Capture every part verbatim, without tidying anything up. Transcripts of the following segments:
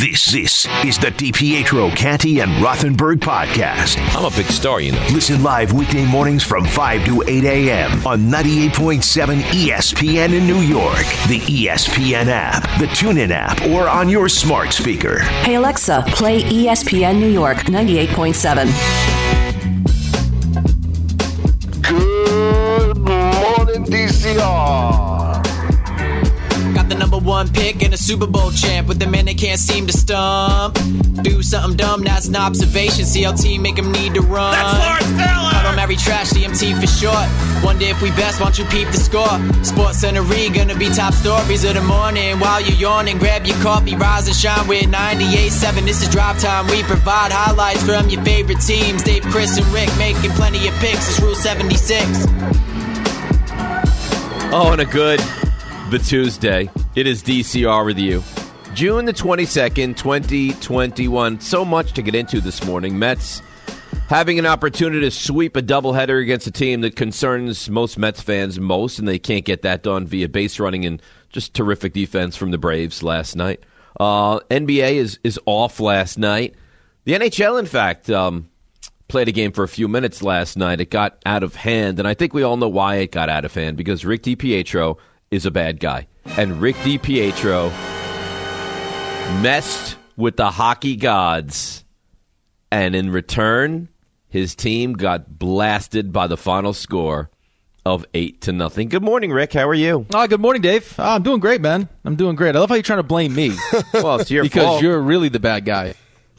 This, this is the DiPietro, Canty, and Rothenberg podcast. I'm a big star, you know. Listen live weekday mornings from five to eight a.m. on ninety-eight point seven E S P N in New York, the E S P N app, the TuneIn app, or on your smart speaker. Hey, Alexa, play E S P N New York ninety-eight point seven. Good morning, D C R. Got the number one pick and a Super Bowl champ with the man they can't seem to stump. Do something dumb, that's an observation. C L T make him need to run. That's Lawrence Taylor! I don't marry trash, D M T for short. Wonder if we best, won't you peep the score? Sports Center gonna be top stories of the morning. While you're yawning, grab your coffee, rise and shine with ninety-eight point seven. This is Drive Time. We provide highlights from your favorite teams. Dave, Chris, and Rick making plenty of picks. It's Rule seventy-six. Oh, and a good the Tuesday. It is D C R with you. June the twenty-second, twenty twenty-one. So much to get into this morning. Mets having an opportunity to sweep a doubleheader against a team that concerns most Mets fans most, and they can't get that done via base running and just terrific defense from the Braves last night. Uh, N B A is, is off last night. The N H L, in fact, um, played a game for a few minutes last night. It got out of hand, and I think we all know why it got out of hand, because Rick DiPietro is a bad guy. And Rick DiPietro messed with the hockey gods, and in return, his team got blasted by the final score of eight to nothing. Good morning, Rick. How are you? Oh, good morning, Dave. Oh, I'm doing great, man. I'm doing great. I love how you're trying to blame me. Well, it's your because fault. You're really the bad guy.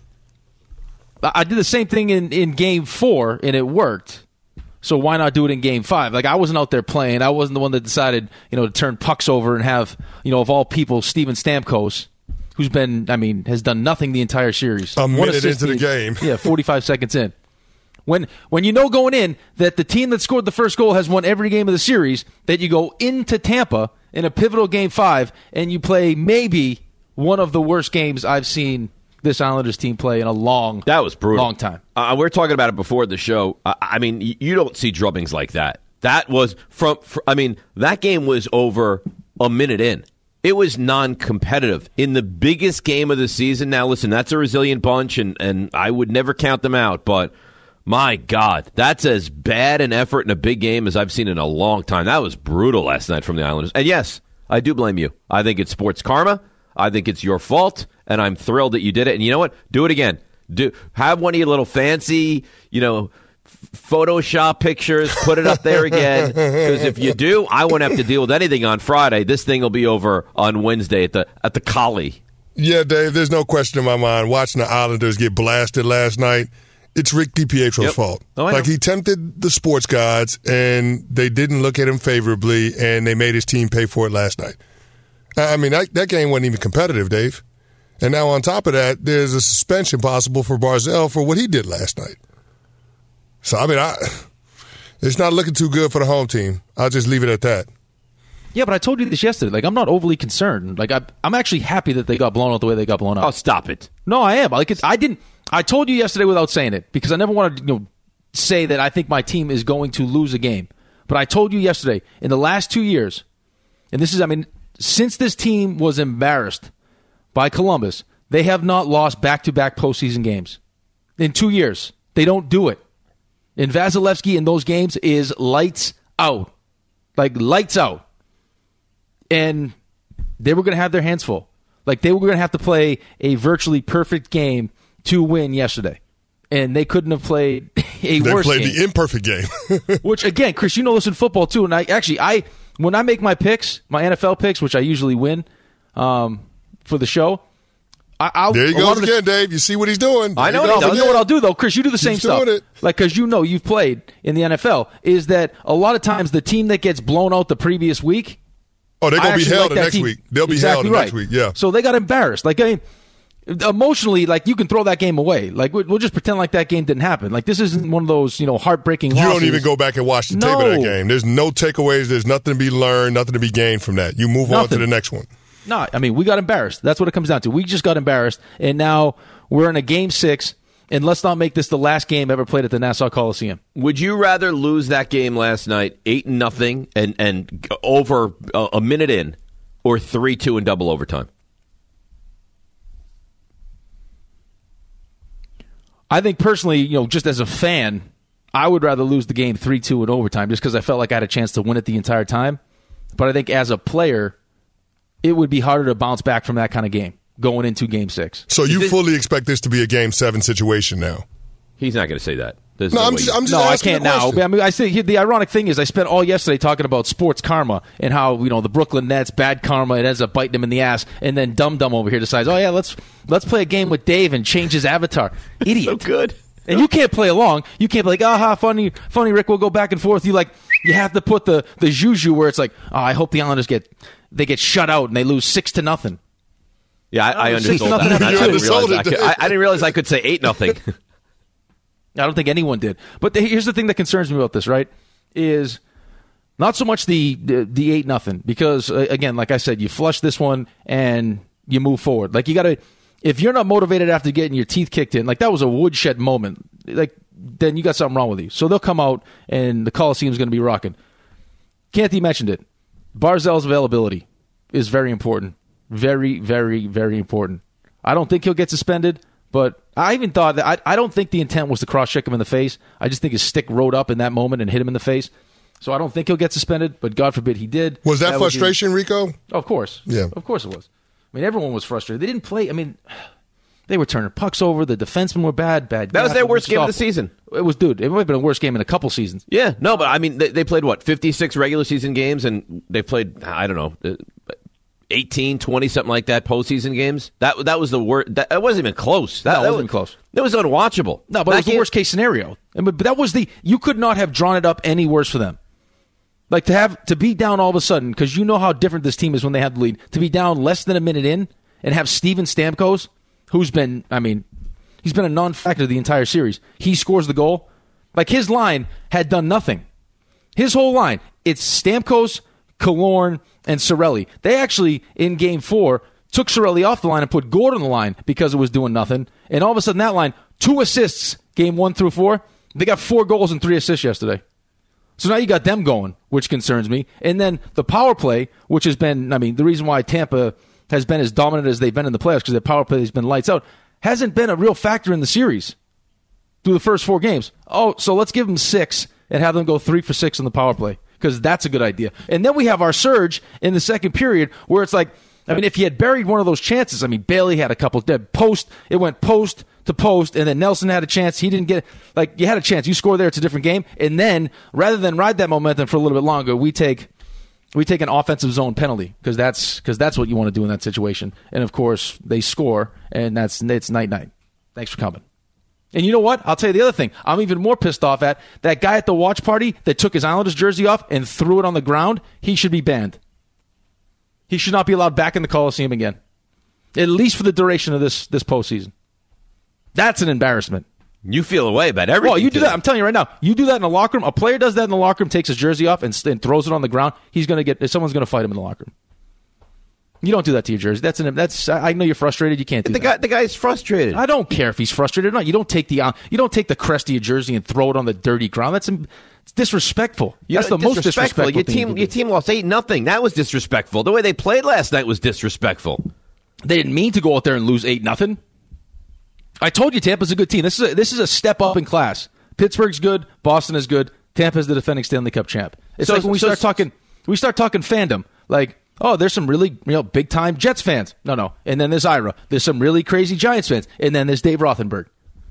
I did the same thing in, in game four, and it worked. So why not do it in game five? Like, I wasn't out there playing. I wasn't the one that decided, you know, to turn pucks over and have, you know, of all people, Steven Stamkos, who's been, I mean, has done nothing the entire series. A One minute assist into the in- game. Yeah, forty-five seconds in. When when you know going in that the team that scored the first goal has won every game of the series, that you go into Tampa in a pivotal game five and you play maybe one of the worst games I've seen this Islanders team play in a long, that was brutal. long time. Uh, we were talking about it before the show. I, I mean, y- you don't see drubbings like that. That was from, fr- I mean, that game was over a minute in. It was non-competitive in the biggest game of the season. Now, listen, that's a resilient bunch, and, and I would never count them out, but my God, that's as bad an effort in a big game as I've seen in a long time. That was brutal last night from the Islanders. And yes, I do blame you. I think it's sports karma. I think it's your fault, and I'm thrilled that you did it. And you know what? Do it again. Do have one of your little fancy, you know, Photoshop pictures. Put it up there again. Because if you do, I won't have to deal with anything on Friday. This thing will be over on Wednesday at the at the Collie. Yeah, Dave, there's no question in my mind. Watching the Islanders get blasted last night, it's Rick DiPietro's Yep. fault. Oh, I like, know. he tempted the sports gods, and they didn't look at him favorably, and they made his team pay for it last night. I mean, that, that game wasn't even competitive, Dave. And now on top of that, there's a suspension possible for Barzell for what he did last night. So, I mean, I, it's not looking too good for the home team. I'll just leave it at that. Yeah, but I told you this yesterday. Like, I'm not overly concerned. Like, I, I'm actually happy that they got blown out the way they got blown out. Oh, stop it. No, I am. Like, it's, I didn't. I told you yesterday without saying it because I never wanted to, you know, say that I think my team is going to lose a game. But I told you yesterday, in the last two years, and this is, I mean, since this team was embarrassed by Columbus, they have not lost back-to-back postseason games. In two years, they don't do it. And Vasilevsky in those games is lights out. Like, lights out. And they were going to have their hands full. Like, they were going to have to play a virtually perfect game to win yesterday. And they couldn't have played a They worse played game. the imperfect game. Which, again, Chris, you know this in football, too. And I actually, I when I make my picks, my N F L picks, which I usually win um, for the show, I, I'll, There he a lot goes of the- again, Dave. You see what he's doing. I know There what he he goes No, but you know again. what I'll do, though, Chris? You do the same Keeps stuff. doing it. Like, because you know you've played in the N F L, is that a lot of times the team that gets blown out the previous week, Oh, they're I going to be actually held like the that next team. week. They'll be Exactly held the right. next week, yeah. So they got embarrassed. Like, I mean, emotionally, like, you can throw that game away. Like, we'll we'll just pretend like that game didn't happen. Like, this isn't one of those, you know, heartbreaking You losses. don't even go back and watch the tape of No. that game. There's no takeaways. There's nothing to be learned, nothing to be gained from that. You move on to Nothing. the next one. No, I mean, we got embarrassed. That's what it comes down to. We just got embarrassed, and now we're in a game six, and let's not make this the last game ever played at the Nassau Coliseum. Would you rather lose that game last night, eight and nothing, and and over a, a minute in, or three two in double overtime? I think personally, you know, just as a fan, I would rather lose the game three two in overtime just because I felt like I had a chance to win it the entire time. But I think as a player, it would be harder to bounce back from that kind of game going into game six. So you fully expect this to be a game seven situation now? He's not going to say that. There's No, no I'm way just, you- I'm just No, I asking can't the now. question. I mean, I say the ironic thing is I spent all yesterday talking about sports karma and how, you know, the Brooklyn Nets, bad karma, it ends up biting them in the ass, and then Dum Dum over here decides, oh yeah, let's let's play a game with Dave and change his avatar. Idiot. so good. And you can't play along. You can't be like, aha, funny, funny, Rick, we'll go back and forth. You like, you have to put the the juju where it's like, oh, I hope the Islanders get they get shut out and they lose six to nothing. Yeah, I, I Oh, six undersold nothing that. after I two. didn't, undersold realize I, it, could, Dave. I, I didn't realize I could say eight nothing. I don't think anyone did. But the, here's the thing that concerns me about this, right? Is not so much the the, the eight nothing because uh, again, like I said, you flush this one and you move forward. Like you got to, if you're not motivated after getting your teeth kicked in, like that was a woodshed moment. Like then you got something wrong with you. So they'll come out and the Coliseum's going to be rocking. Canty mentioned it. Barzell's availability is very important. Very, very, very important. I don't think he'll get suspended. But I even thought that I, I don't think the intent was to cross-check him in the face. I just think his stick rode up in that moment and hit him in the face. So I don't think he'll get suspended, but God forbid he did. Was that, that frustration, Rico? Oh, of course. Yeah. Of course it was. I mean, everyone was frustrated. They didn't play. I mean, they were turning pucks over. The defensemen were bad. Bad. That was gaffers, their worst just game of the awful. season. It was, dude, it might have been a worst game in a couple seasons. Yeah, no, but I mean, they, they played, what, fifty-six regular season games, and they played, I don't know, eighteen, twenty, something like that, postseason games. That that was the worst. That, that wasn't even close. That, No, it that wasn't was, close. It was unwatchable. No, but That it was the game- worst case scenario. And, but that was the you could not have drawn it up any worse for them. Like to have to be down all of a sudden because you know how different this team is when they have the lead. To be down less than a minute in and have Steven Stamkos, who's been, I mean, he's been a non-factor the entire series. He scores the goal. Like his line had done nothing. His whole line, it's Stamkos, Killorn, and Cirelli. They actually, in game four, took Cirelli off the line and put Gordon on the line because it was doing nothing. And all of a sudden, that line, two assists, game one through four. They got four goals and three assists yesterday. So now you got them going, which concerns me. And then the power play, which has been, I mean, the reason why Tampa has been as dominant as they've been in the playoffs because their power play has been lights out, hasn't been a real factor in the series through the first four games. Oh, so let's give them six and have them go three for six on the power play because that's a good idea. And then we have our surge in the second period where it's like, I mean, if he had buried one of those chances, I mean, Bailey had a couple dead post. It went post to post, and then Nelson had a chance. He didn't get it. Like, you had a chance. You score there, it's a different game. And then, rather than ride that momentum for a little bit longer, we take we take an offensive zone penalty because that's because that's what you want to do in that situation. And of course, they score, and that's it's night night. Thanks for coming. And you know what? I'll tell you the other thing. I'm even more pissed off at that guy at the watch party that took his Islanders jersey off and threw it on the ground. He should be banned. He should not be allowed back in the Coliseum again, at least for the duration of this this postseason. That's an embarrassment. You feel away about everything. Well, you do today. that. I'm telling you right now. You do that in the locker room. A player does that in the locker room, takes his jersey off, and, and throws it on the ground. He's going to get. Someone's going to fight him in the locker room. You don't do that to your jersey. That's an. That's. I know you're frustrated. You can't do The that. guy, the guy's frustrated. I don't care if he's frustrated or not. You don't take the. Uh, you don't take the crest of your jersey and throw it on the dirty ground. That's it's disrespectful. You That's know, the most disrespectful Your thing you team, can do. your team lost eight nothing. That was disrespectful. The way they played last night was disrespectful. They didn't mean to go out there and lose eight nothing. I told you Tampa's a good team. This is a, this is a step up in class. Pittsburgh's good. Boston is good. Tampa's the defending Stanley Cup champ. It's So- like when we so- start talking, we start talking fandom. Like, oh, there's some really you know big time Jets fans. No, no. And then there's Ira. There's some really crazy Giants fans. And then there's Dave Rothenberg.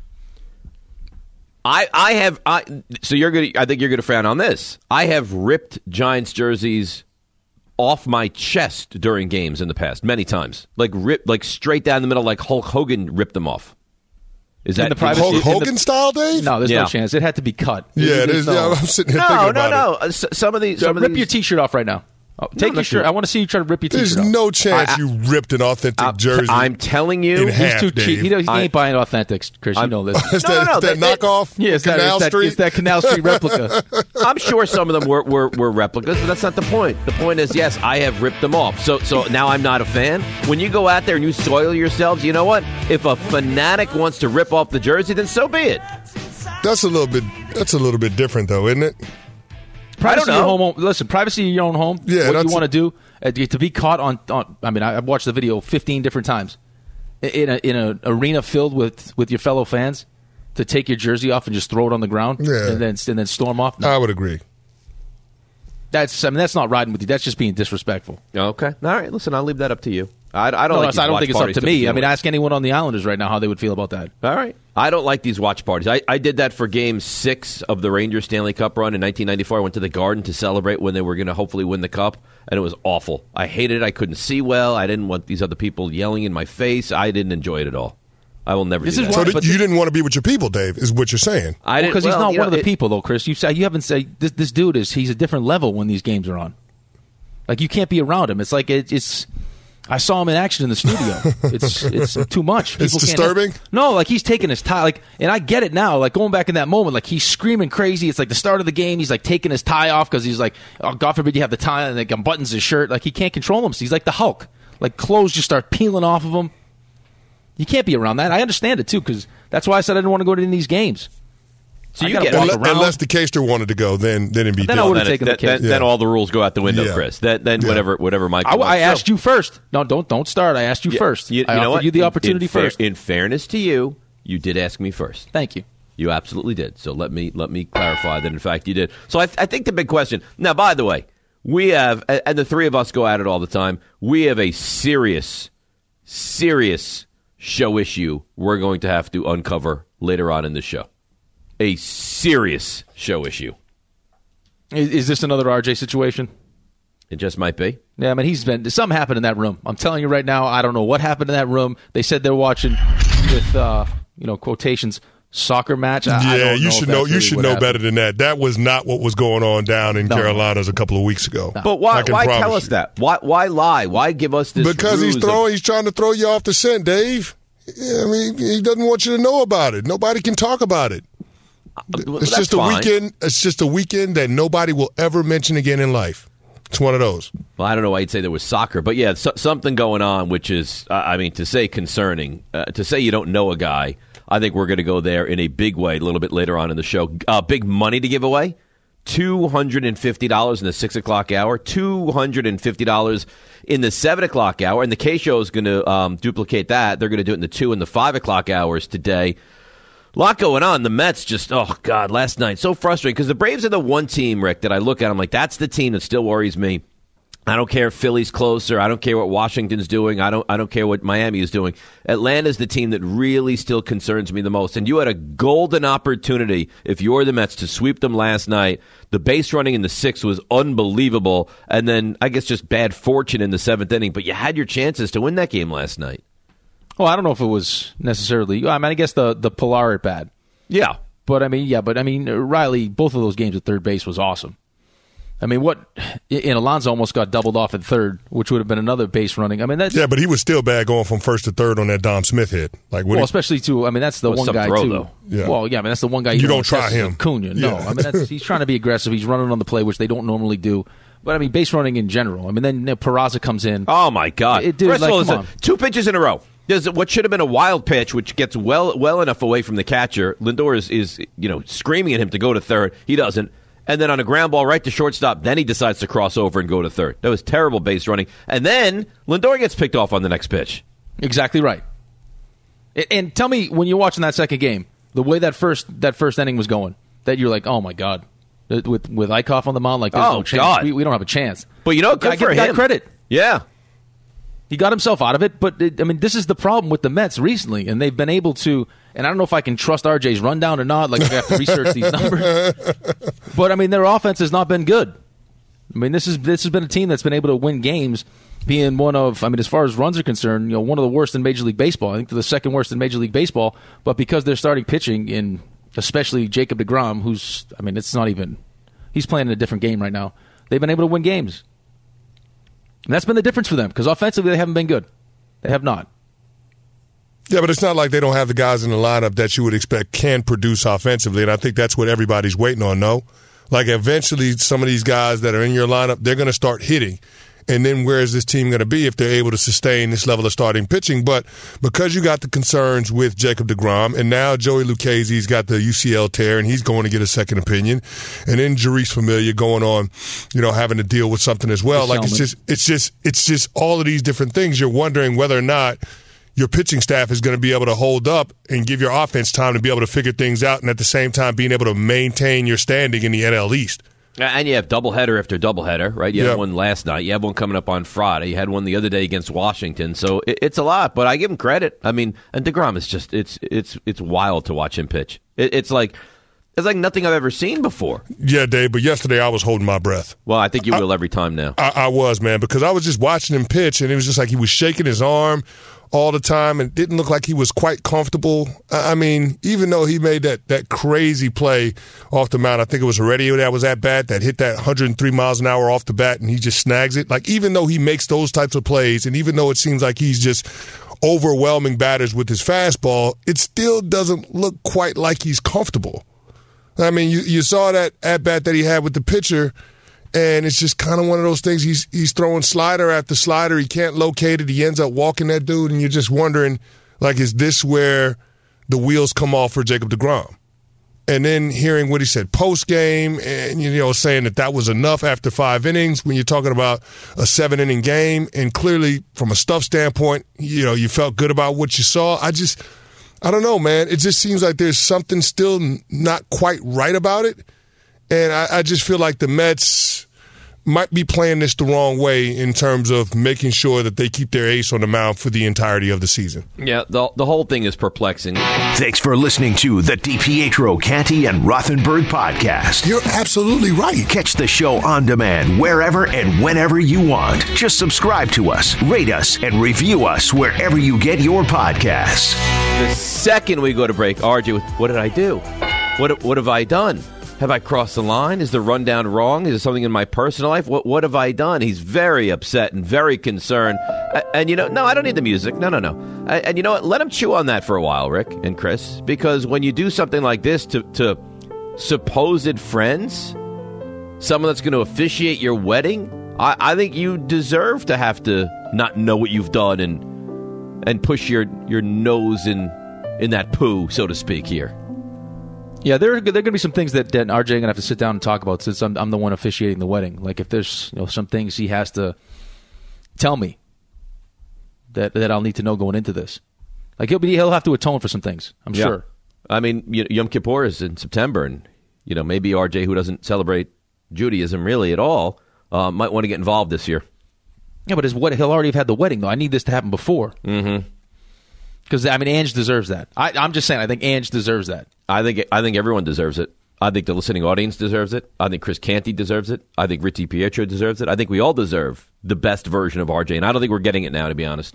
I, I have I so you're gonna I think you're gonna frown on this. I have ripped Giants jerseys off my chest during games in the past many times, like rip like straight down the middle, like Hulk Hogan ripped them off. Is In that the privacy- Hulk in the- Hogan style, Dave? No, there's Yeah. no chance. It had to be cut. Yeah, it There's is. Yeah, I'm sitting here No, thinking no, about no. it. Uh, s- Some of these, some of rip these, your T-shirt off right now. Oh, take I'm your not shirt. sure. I want to see you try to rip your T-shirt There's off. no chance I- I- you ripped an authentic I'm, jersey. I'm telling you, In He's half, too cheap. Dave. He, don't- he I- ain't buying authentics, Chris. You I'm- know this. Is No, that, no, no, is that they- they- knockoff? Yeah, it's that, Canal it's, that, Street? it's that Canal Street replica. I'm sure some of them were, were, were replicas, but that's not the point. The point is, yes, I have ripped them off. So so now I'm not a fan. When you go out there and you soil yourselves, you know what? If a fanatic wants to rip off the jersey, then so be it. That's a little bit. That's a little bit different, though, isn't it? Privacy I don't in your know. home. Listen, privacy in your own home. Yeah, what that's- you want to do uh, to be caught on, on. I mean, I- I've watched the video fifteen different times in a in an arena filled with with your fellow fans, to take your jersey off and just throw it on the ground Yeah. and then and then storm off? No. I would agree. That's I mean that's not riding with you. That's just being disrespectful. Okay. All right. Listen, I'll leave that up to you. I, I don't. No, like I don't watch think it's up parties to me. begin I mean, with. ask anyone on the Islanders right now how they would feel about that. All right. I don't like these watch parties. I, I did that for Game Six of the Rangers Stanley Cup run in nineteen ninety-four. I went to the Garden to celebrate when they were going to hopefully win the cup, and it was awful. I hated it. I couldn't see well. I didn't want these other people yelling in my face. I didn't enjoy it at all. I will never This do is that. So why- th- but you the- didn't want to be with your people, Dave, is what you're saying. I didn't Because he's well, not you one know, of the it- people, though, Chris. You say you haven't said this. This dude is he's a different level when these games are on. Like you can't be around him. It's like it, it's. I saw him in action in the studio. It's it's too much. It's People can't disturbing? have- no, like he's taking his tie. Like, and I get it now. Like going back in that moment, like he's screaming crazy. It's like the start of the game. He's like taking his tie off because he's like, oh, God forbid you have the tie and like unbuttons his shirt. Like he can't control him. He's like the Hulk. Like clothes just start peeling off of him. You can't be around that. I understand it too because that's why I said I didn't want to go to any of these games. So I you gotta get walk it. Unless, around. unless the Caster wanted to go, then then it'd be Then I different. would've Then, taken it- the case. then, then Yeah. all the rules go out the window, Yeah. Chris. Then, then Yeah. whatever whatever Mike. I, I wants. asked So- you first. No, don't don't start. I asked you Yeah, first. You, I you know offered what? you the In- opportunity in fair- first. In fairness to you, you did ask me first. Thank you. You absolutely did. So let me let me clarify that in fact you did. So I, I think the big question now. By the way, we have and the three of us go at it all the time. We have a serious, serious show issue we're going to have to uncover later on in the show. A serious show issue. Is, is this another R J situation? It just might be. Yeah, I mean, he's been something happened in that room. I'm telling you right now, I don't know what happened in that room. They said they're watching with uh, you know quotations soccer match. I, I Yeah, don't you know should if know. that's You really should what know happened. better than that. That was not what was going on down in No. Carolinas a couple of weeks ago. But why I can why promise tell us you. that? Why why lie? Why give us this? Because he's ruse of- throwing. He's trying to throw you off the scent, Dave. Yeah, I mean, he doesn't want you to know about it. Nobody can talk about it. Well, It's that's just a fine. weekend. It's just a weekend that nobody will ever mention again in life. It's one of those. Well, I don't know why you'd say there was soccer, but yeah, so, something going on, which is, uh, I mean, to say concerning, uh, to say you don't know a guy. I think we're going to go there in a big way a little bit later on in the show. Uh, big money to give away. two hundred fifty dollars in the six o'clock hour, two hundred fifty dollars in the seven o'clock hour, and the K-Show is going to um, duplicate that. They're going to do it in the two and the five o'clock hours today. A lot going on. The Mets just, oh, God, last night, so frustrating because the Braves are the one team, Rick, that I look at. I'm like, that's the team that still worries me. I don't care if Philly's closer. I don't care what Washington's doing. I don't I don't care what Miami is doing. Atlanta's the team that really still concerns me the most. And you had a golden opportunity, if you're the Mets, to sweep them last night. The base running in the sixth was unbelievable. And then, I guess, just bad fortune in the seventh inning. But you had your chances to win that game last night. Well, I don't know if it was necessarily. I mean, I guess the the Pilar at bat. Yeah. But I mean, yeah, but I mean, Riley, both of those games at third base was awesome. I mean, what? And Alonso almost got doubled off at third, which would have been another base running. I mean, that's Yeah, but he was still bad going from first to third on that Dom Smith hit. Like, what well, he- especially too. I mean, that's the Well, one some guy throw, too. though. Yeah. Well, yeah, I mean, that's the one guy You don't want to try test is him. Acuna. No, Yeah. I mean, that's, he's trying to be aggressive. He's running on the play, which they don't normally do. But I mean, base running in general. I mean, then you know, Peraza comes in. Oh, my God. It- dude, First like, of all, come listen, on. two pitches in a row. There's what should have been a wild pitch, which gets well well enough away from the catcher. Lindor is, is you know screaming at him to go to third. He doesn't. And then on a ground ball right to shortstop, then he decides to cross over and go to third. That was terrible base running. And then Lindor gets picked off on the next pitch. Exactly right. And, and tell me, when you're watching that second game, the way that first that first inning was going, that you're like, oh my God, with with Eichhoff on the mound, like, there's Oh, no chance. God. We, we don't have a chance. But you know, good I give for the guy him. credit. Yeah. He got himself out of it, but it, I mean, this is the problem with the Mets recently, and they've been able to. And I don't know if I can trust R J's rundown or not. Like, I have to research these numbers. But I mean, their offense has not been good. I mean, this is this has been a team that's been able to win games, being one of. I mean, as far as runs are concerned, you know, one of the worst in Major League Baseball. I think they're the second worst in Major League Baseball. But because they're starting pitching, in especially Jacob deGrom, who's, I mean, it's not even. He's playing in a different game right now. They've been able to win games. And that's been the difference for them, because offensively they haven't been good. They have not. Yeah, but it's not like they don't have the guys in the lineup that you would expect can produce offensively, and I think that's what everybody's waiting on, no? Like, eventually some of these guys that are in your lineup, they're going to start hitting. And then where is this team going to be if they're able to sustain this level of starting pitching? But because you got the concerns with Jacob deGrom, and now Joey Lucchese's got the U C L tear, and he's going to get a second opinion, and then Jeurys Familia going on, you know, having to deal with something as well. The like, it's helmet. just, it's just, it's just all of these different things. You're wondering whether or not your pitching staff is going to be able to hold up and give your offense time to be able to figure things out, and at the same time being able to maintain your standing in the N L East. And you have doubleheader after doubleheader, right? You yep. had one last night. You have one coming up on Friday. You had one the other day against Washington. So it, it's a lot, but I give him credit. I mean, and DeGrom is just it's it's it's wild to watch him pitch. It, it's like it's like nothing I've ever seen before. Yeah, Dave. But yesterday I was holding my breath. Well, I think you will I, every time now. I, I was, man, because I was just watching him pitch, and it was just like he was shaking his arm all the time, and it didn't look like he was quite comfortable. I mean, even though he made that, that crazy play off the mound, I think it was Heredia that was at bat that hit that one hundred three miles an hour off the bat, and he just snags it. Like, even though he makes those types of plays, and even though it seems like he's just overwhelming batters with his fastball, it still doesn't look quite like he's comfortable. I mean, you, you saw that at bat that he had with the pitcher, and it's just kind of one of those things. He's he's throwing slider after slider. He can't locate it. He ends up walking that dude, and you're just wondering, like, is this where the wheels come off for Jacob deGrom? And then hearing what he said post-game and, you know, saying that that was enough after five innings when you're talking about a seven-inning game, and clearly from a stuff standpoint, you know, you felt good about what you saw. I just – I don't know, man. It just seems like there's something still not quite right about it. And I, I just feel like the Mets might be playing this the wrong way in terms of making sure that they keep their ace on the mound for the entirety of the season. Yeah, the, the whole thing is perplexing. Thanks for listening to the DiPietro, Canty, and Rothenberg podcast. You're absolutely right. Catch the show on demand wherever and whenever you want. Just subscribe to us, rate us, and review us wherever you get your podcasts. The second we go to break, R J, what did I do? What what have I done? Have I crossed the line? Is the rundown wrong? Is there something in my personal life? What what have I done? He's very upset and very concerned. And, and you know, no, I don't need the music. No, no, no. And, and you know what? Let him chew on that for a while, Rick and Chris, because when you do something like this to, to supposed friends, someone that's going to officiate your wedding, I, I think you deserve to have to not know what you've done and and push your, your nose in in that poo, so to speak, here. Yeah, there, there are going to be some things that, that R J going to have to sit down and talk about since I'm, I'm the one officiating the wedding. Like, if there's, you know, some things he has to tell me that that I'll need to know going into this. Like, he'll be he'll have to atone for some things, I'm yeah. sure. I mean, you know, Yom Kippur is in September, and, you know, maybe R J, who doesn't celebrate Judaism really at all, uh, might want to get involved this year. Yeah, but his wed- he'll already have had the wedding, though. I need this to happen before. Mm-hmm. Because, I mean, Ange deserves that. I, I'm just saying, I think Ange deserves that. I think I think everyone deserves it. I think the listening audience deserves it. I think Chris Canty deserves it. I think Rick DiPietro deserves it. I think we all deserve the best version of R J, and I don't think we're getting it now, to be honest.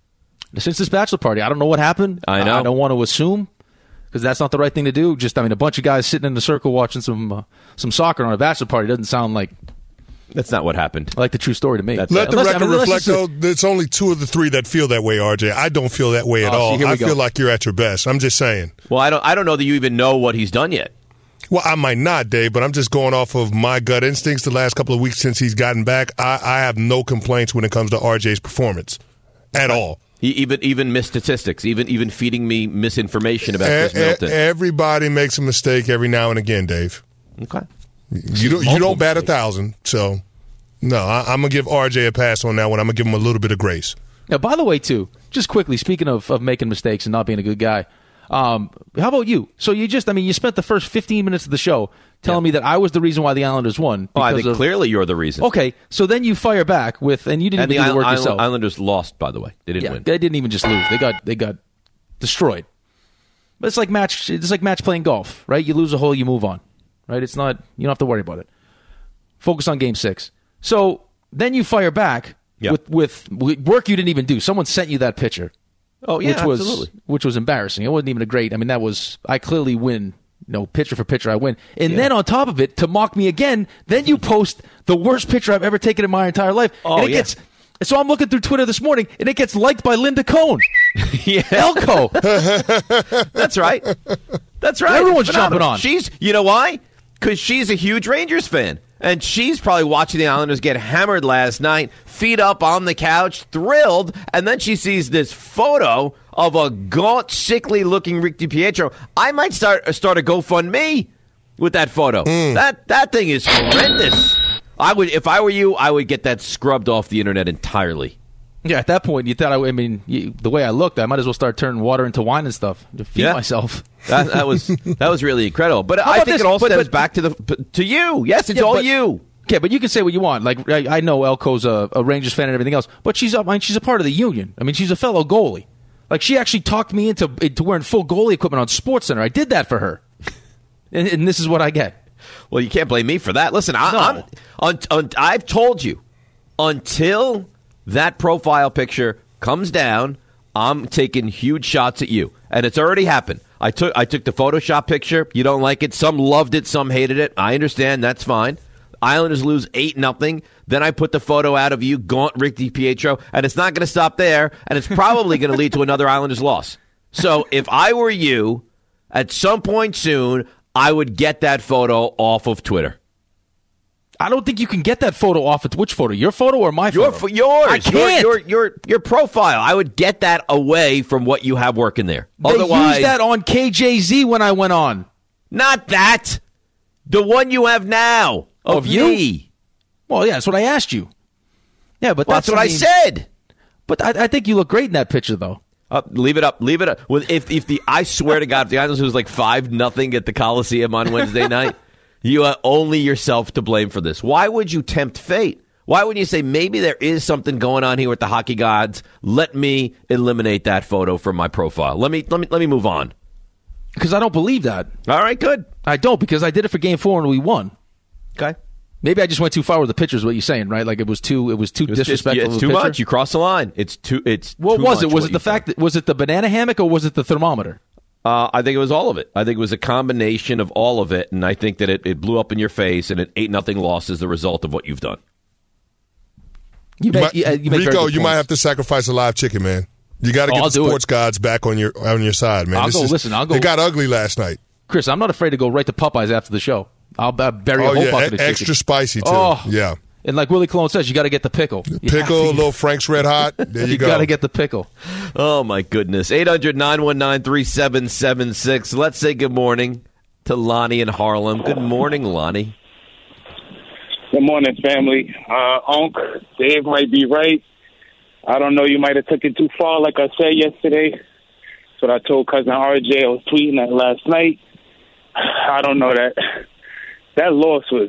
Since this bachelor party, I don't know what happened. I know. I don't want to assume, because that's not the right thing to do. Just, I mean, a bunch of guys sitting in a circle watching some uh, some soccer on a bachelor party doesn't sound like... That's not what happened. Like the true story to me. That's Let the unless, record I mean, reflect, though, there's only two of the three that feel that way, R J. I don't feel that way at oh, all. See, I go. feel like you're at your best. I'm just saying. Well, I don't I don't know that you even know what he's done yet. Well, I might not, Dave, but I'm just going off of my gut instincts the last couple of weeks since he's gotten back. I, I have no complaints when it comes to R J's performance at all. He even even missed statistics, even even feeding me misinformation about a- Chris Middleton. A- everybody makes a mistake every now and again, Dave. Okay. You don't, you don't bat a thousand, so... No, I, I'm going to give R J a pass on that one. I'm going to give him a little bit of grace. Now, by the way, too, just quickly, speaking of, of making mistakes and not being a good guy, um, how about you? So you just, I mean, you spent the first fifteen minutes of the show telling yeah. me that I was the reason why the Islanders won. Oh, I think of, clearly you're the reason. Okay, so then you fire back with, and you didn't and even the do the work Island, yourself. Islanders lost, by the way. They didn't yeah, win. They didn't even just lose. They got they got destroyed. But it's like match. It's like match playing golf, right? You lose a hole, you move on, right? It's not. You don't have to worry about it. Focus on game six. So. Then you fire back yep. with, with with work you didn't even do. Someone sent you that picture. Oh yeah, which was, absolutely. Which was embarrassing. It wasn't even a great. I mean, that was I clearly win. You know, picture for picture, I win. And yeah. then on top of it, to mock me again, then you post the worst picture I've ever taken in my entire life. Oh and it yeah. gets. So I'm looking through Twitter this morning, and it gets liked by Linda Cohn. yeah, Elko. That's right. That's right. Everyone's jumping on. She's. You know why? Because she's a huge Rangers fan. And she's probably watching the Islanders get hammered last night, feet up on the couch, thrilled, and then she sees this photo of a gaunt, sickly-looking Rick DiPietro. I might start start a GoFundMe with that photo. Mm. That that thing is horrendous. I would, if I were you, I would get that scrubbed off the internet entirely. Yeah, at that point, you thought, I, I mean, you, the way I looked, I might as well start turning water into wine and stuff to feed Yeah. myself. That, that was that was really incredible. But How I about think this? it all But- stems but- back to the to you. Yes, it's Yeah, all but- you. Yeah, but you can say what you want. Like, I, I know Elko's a, a Rangers fan and everything else, but she's up. I mean, she's a part of the union. I mean, she's a fellow goalie. Like, she actually talked me into into wearing full goalie equipment on SportsCenter. I did that for her, and, and this is what I get. Well, you can't blame me for that. Listen, I, No. I'm, on, on, I've told you, until that profile picture comes down, I'm taking huge shots at you, and it's already happened. I took I took the Photoshop picture. You don't like it. Some loved it. Some hated it. I understand. That's fine. Islanders lose eight nothing. Then I put the photo out of you, gaunt Rick DiPietro, and it's not going to stop there, and it's probably going to lead to another Islanders loss. So if I were you, at some point soon, I would get that photo off of Twitter. I don't think you can get that photo off. Of, which photo? Your photo or my Your, photo? yours. I can't. Your, your, your, your profile. I would get that away from what you have working there. They Otherwise, used that on K J Z when I went on. not that. The one you have now of, Of you? me. Well, yeah, that's what I asked you. Yeah, but Well, that's, that's what I mean- said. But I, I think you look great in that picture, though. Uh, leave it up. Leave it up. Well, if if the I swear to God, if the Islanders was like five nothing at the Coliseum on Wednesday night, you are only yourself to blame for this. Why would you tempt fate? Why would you say maybe there is something going on here with the hockey gods? Let me eliminate that photo from my profile. Let me let me let me move on. Because I don't believe that. All right, good. I don't, because I did it for Game Four and we won. Okay. Maybe I just went too far with the pictures. What you're saying, right? Like it was too, it was too It's just- disrespectful. yeah, of it's a too picture. much. You cross the line. It's too. It's What too was it? much Was what it the you've done. fact that was it the banana hammock or was it the thermometer? Uh, I think it was all of it. I think it was a combination of all of it, and I think that it, it blew up in your face, and an eight nothing loss is the result of what you've done. You You make, might- you, you make very Rico, good you might points. have to sacrifice a live chicken, man. You got to Oh, get I'll the do sports it. gods back on your on your side, man. I'll This go- is- listen, I'll go- It got ugly last night. Chris, I'm not afraid to go right to Popeyes after the show. I'll uh, bury a Oh whole yeah, bucket e- of chicken. extra spicy too. Oh. Yeah, And like Willie Colon says, you got to get the pickle. You have pickle, to- a little Frank's Red Hot. There you, You go. got to get the pickle. Oh, my goodness. eight hundred nine one nine three seven seven six. Let's say good morning to Lonnie in Harlem. Good morning, Lonnie. Good morning, family. Uh, Unc, Dave might be right. I don't know. You might have took it too far, like I said yesterday. That's what I told cousin R J. I was tweeting that last night. I don't know that that loss was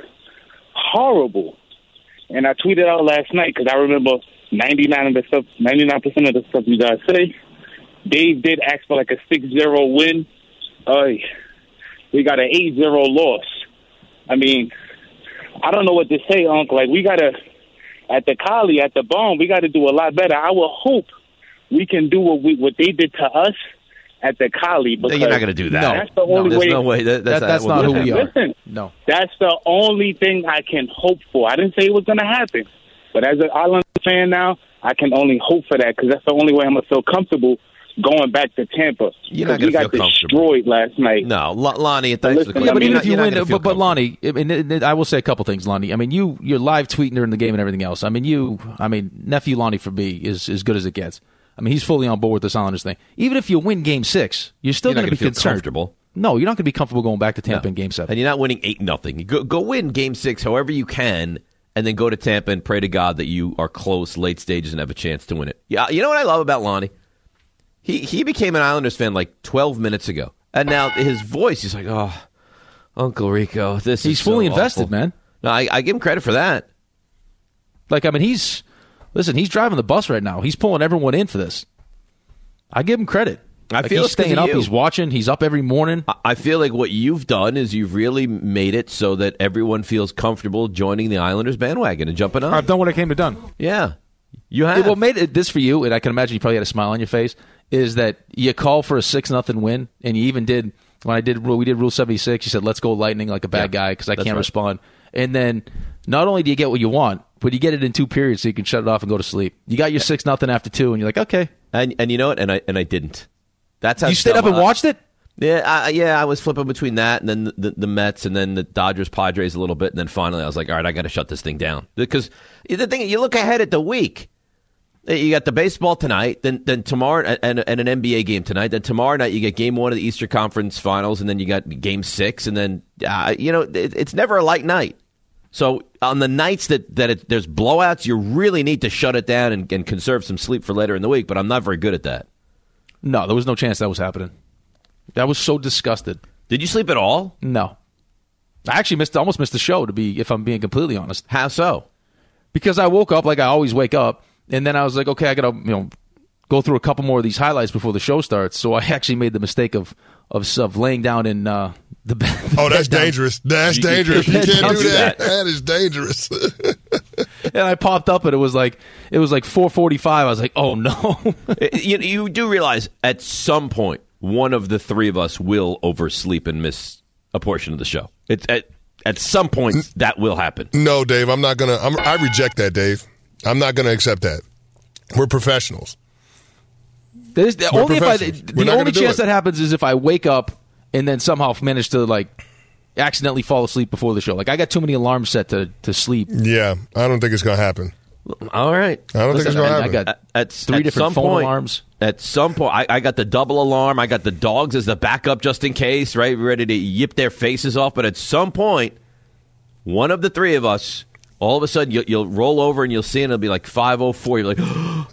horrible, and I tweeted out last night because I remember ninety-nine of the stuff, ninety-nine percent of the stuff you guys say. Dave did ask for like a six zero win. Uh, we got an eight zero loss. I mean, I don't know what to say, Unc. Like, we got to, at the Collie, at the Bone, we got to do a lot better. I will hope we can do what we what they did to us at the Collie. Because You're not going to do that. No. That's the No, only There's way. no way. That, that's That- that's that not will who we are. Listen, No. that's the only thing I can hope for. I didn't say it was going to happen. But as an Islanders fan now, I can only hope for that because that's the only way I'm going to feel comfortable going back to Tampa. You're not Because we gonna got feel destroyed last night. No, L- Lonnie, thanks for the Listen, question. Yeah, but I even mean, if you You're not win, gonna feel but, but comfortable. Lonnie, I mean, it- it- I will say a couple things, Lonnie. I mean, you you're live tweeting during the game and everything else. I mean, you, I mean, nephew Lonnie for me is as good as it gets. I mean, he's fully on board with this Islanders thing. Even if you win Game Six, you're still You're not going to be gonna feel concerned. comfortable. No, you're not going to be comfortable going back to Tampa No. in Game Seven. And you're not winning eight nothing. Go, go win Game Six however you can, and then go to Tampa and pray to God that you are close late stages and have a chance to win it. Yeah, you know what I love about Lonnie? He he became an Islanders fan like twelve minutes ago, and now his voice is like, oh, Uncle Rico, this He's is so fully invested, awful." man. No, I, I give him credit for that. Like, I mean, he's listen. He's driving the bus right now. He's pulling everyone in for this. I give him credit. I Like, feel he's it's 'cause staying of up. you. He's watching. He's up every morning. I- I feel like what you've done is you've really made it so that everyone feels comfortable joining the Islanders bandwagon and jumping on. I've done what I came to done. Yeah, you have. What made it this for you, and I can imagine you probably had a smile on your face, is that you call for a six nothing win, and you even did when I did rule. We did Rule seventy six. You said, "Let's go Lightning like a bad Yeah, guy," because I that's can't right. respond. And then not only do you get what you want, but you get it in two periods, so you can shut it off and go to sleep. You got your six nothing after two, and you're like, okay. And and you know what? And I and I didn't. That's how You stayed up dumb and I- watched it. Yeah, I, yeah. I was flipping between that and then the, the, the Mets and then the Dodgers, Padres a little bit, and then finally I was like, all right, I got to shut this thing down because the thing you look ahead at the week. You got the baseball tonight, then then tomorrow, and, and an N B A game tonight. Then tomorrow night you get Game One of the Eastern Conference Finals, and then you got Game Six, and then uh, you know it, it's never a light night. So on the nights that, that it, there's blowouts, you really need to shut it down and, and conserve some sleep for later in the week, but I'm not very good at that. No, there was no chance that was happening. I was so disgusted. Did you sleep at all? No. I actually missed, almost missed the show, to be, if I'm being completely honest. How so? Because I woke up like I always wake up, and then I was like, okay, I got to you know go through a couple more of these highlights before the show starts. So I actually made the mistake of of, of laying down in uh, the bed. Oh, that's dangerous. That's You- dangerous. You, you can't can't do do that. that. That is dangerous. And I popped up, and it was like it was like four forty-five. I was like, oh no. you, you do realize at some point one of the three of us will oversleep and miss a portion of the show. It's at at some point that will happen. No, Dave, I'm not gonna. I'm, I reject that, Dave. I'm not gonna accept that. We're professionals. There's, the We're only if I, professionals. We're the not only gonna do chance it. that happens is if I wake up and then somehow manage to like accidentally fall asleep before the show. Like I got too many alarms set to to sleep. Yeah, I don't think it's gonna happen. All right. I don't think it's gonna I, I happen. got At, at, three at different some phone point, alarms. At some point, I, I got the double alarm. I got the dogs as the backup just in case, right? Ready to yip their faces off. But at some point, one of the three of us, all of a sudden, you'll, you'll roll over and you'll see, and it'll be like five oh four. You're like,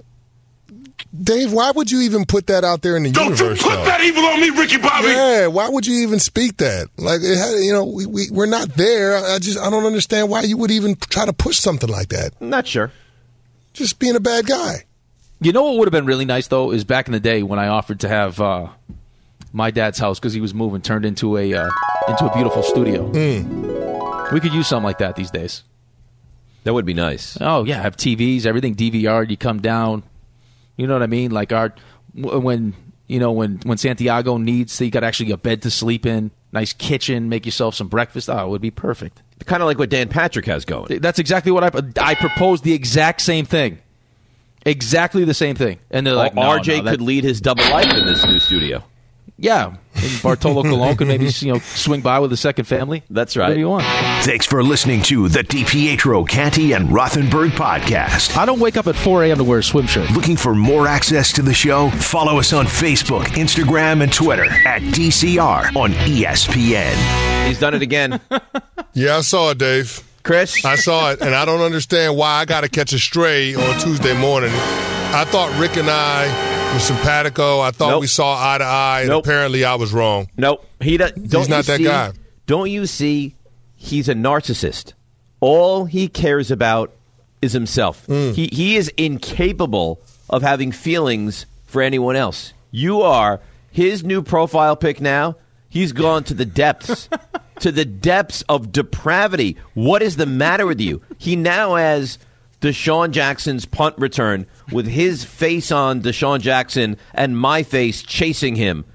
Dave, why would you even put that out there in the Don't universe? you put though? that evil on me, Ricky Bobby. Yeah, why would you even speak that? Like, it had, you know, we, we we're not there. I just I don't understand why you would even try to push something like that. I'm not sure. Just being a bad guy. You know what would have been really nice though is back in the day when I offered to have uh, my dad's house because he was moving turned into a uh, into a beautiful studio. Mm. We could use something like that these days. That would be nice. Oh yeah, have T Vs, everything D V R'd. You come down, you know what I mean? Like our when you know when when Santiago needs, to, you got actually a bed to sleep in, nice kitchen, make yourself some breakfast. Oh, it would be perfect. Kind of like what Dan Patrick has going. That's exactly what I I proposed. The exact same thing, exactly the same thing. And they're like, no, R J no, that- could lead his double life in this new studio. Yeah, and Bartolo Colon could maybe you know swing by with a second family. That's right. What do you want? Thanks for listening to the DiPietro, Canty, and Rothenberg podcast. I don't wake up at four a.m. to wear a swim shirt. Looking for more access to the show? Follow us on Facebook, Instagram, and Twitter at D C R on E S P N. He's done it again. Yeah, I saw it, Dave. Chris? I saw it, and I don't understand why I got to catch a stray on Tuesday morning. I thought Rick and I were simpatico. I thought Nope. we saw eye to eye, and Nope. apparently I was wrong. Nope. He does, don't He's not you that see, guy. Don't you see he's a narcissist? All he cares about is himself. Mm. He he is incapable of having feelings for anyone else. You are his new profile pic now. He's gone to the depths, to the depths of depravity. What is the matter with you? He now has Deshaun Jackson's punt return with his face on Deshaun Jackson and my face chasing him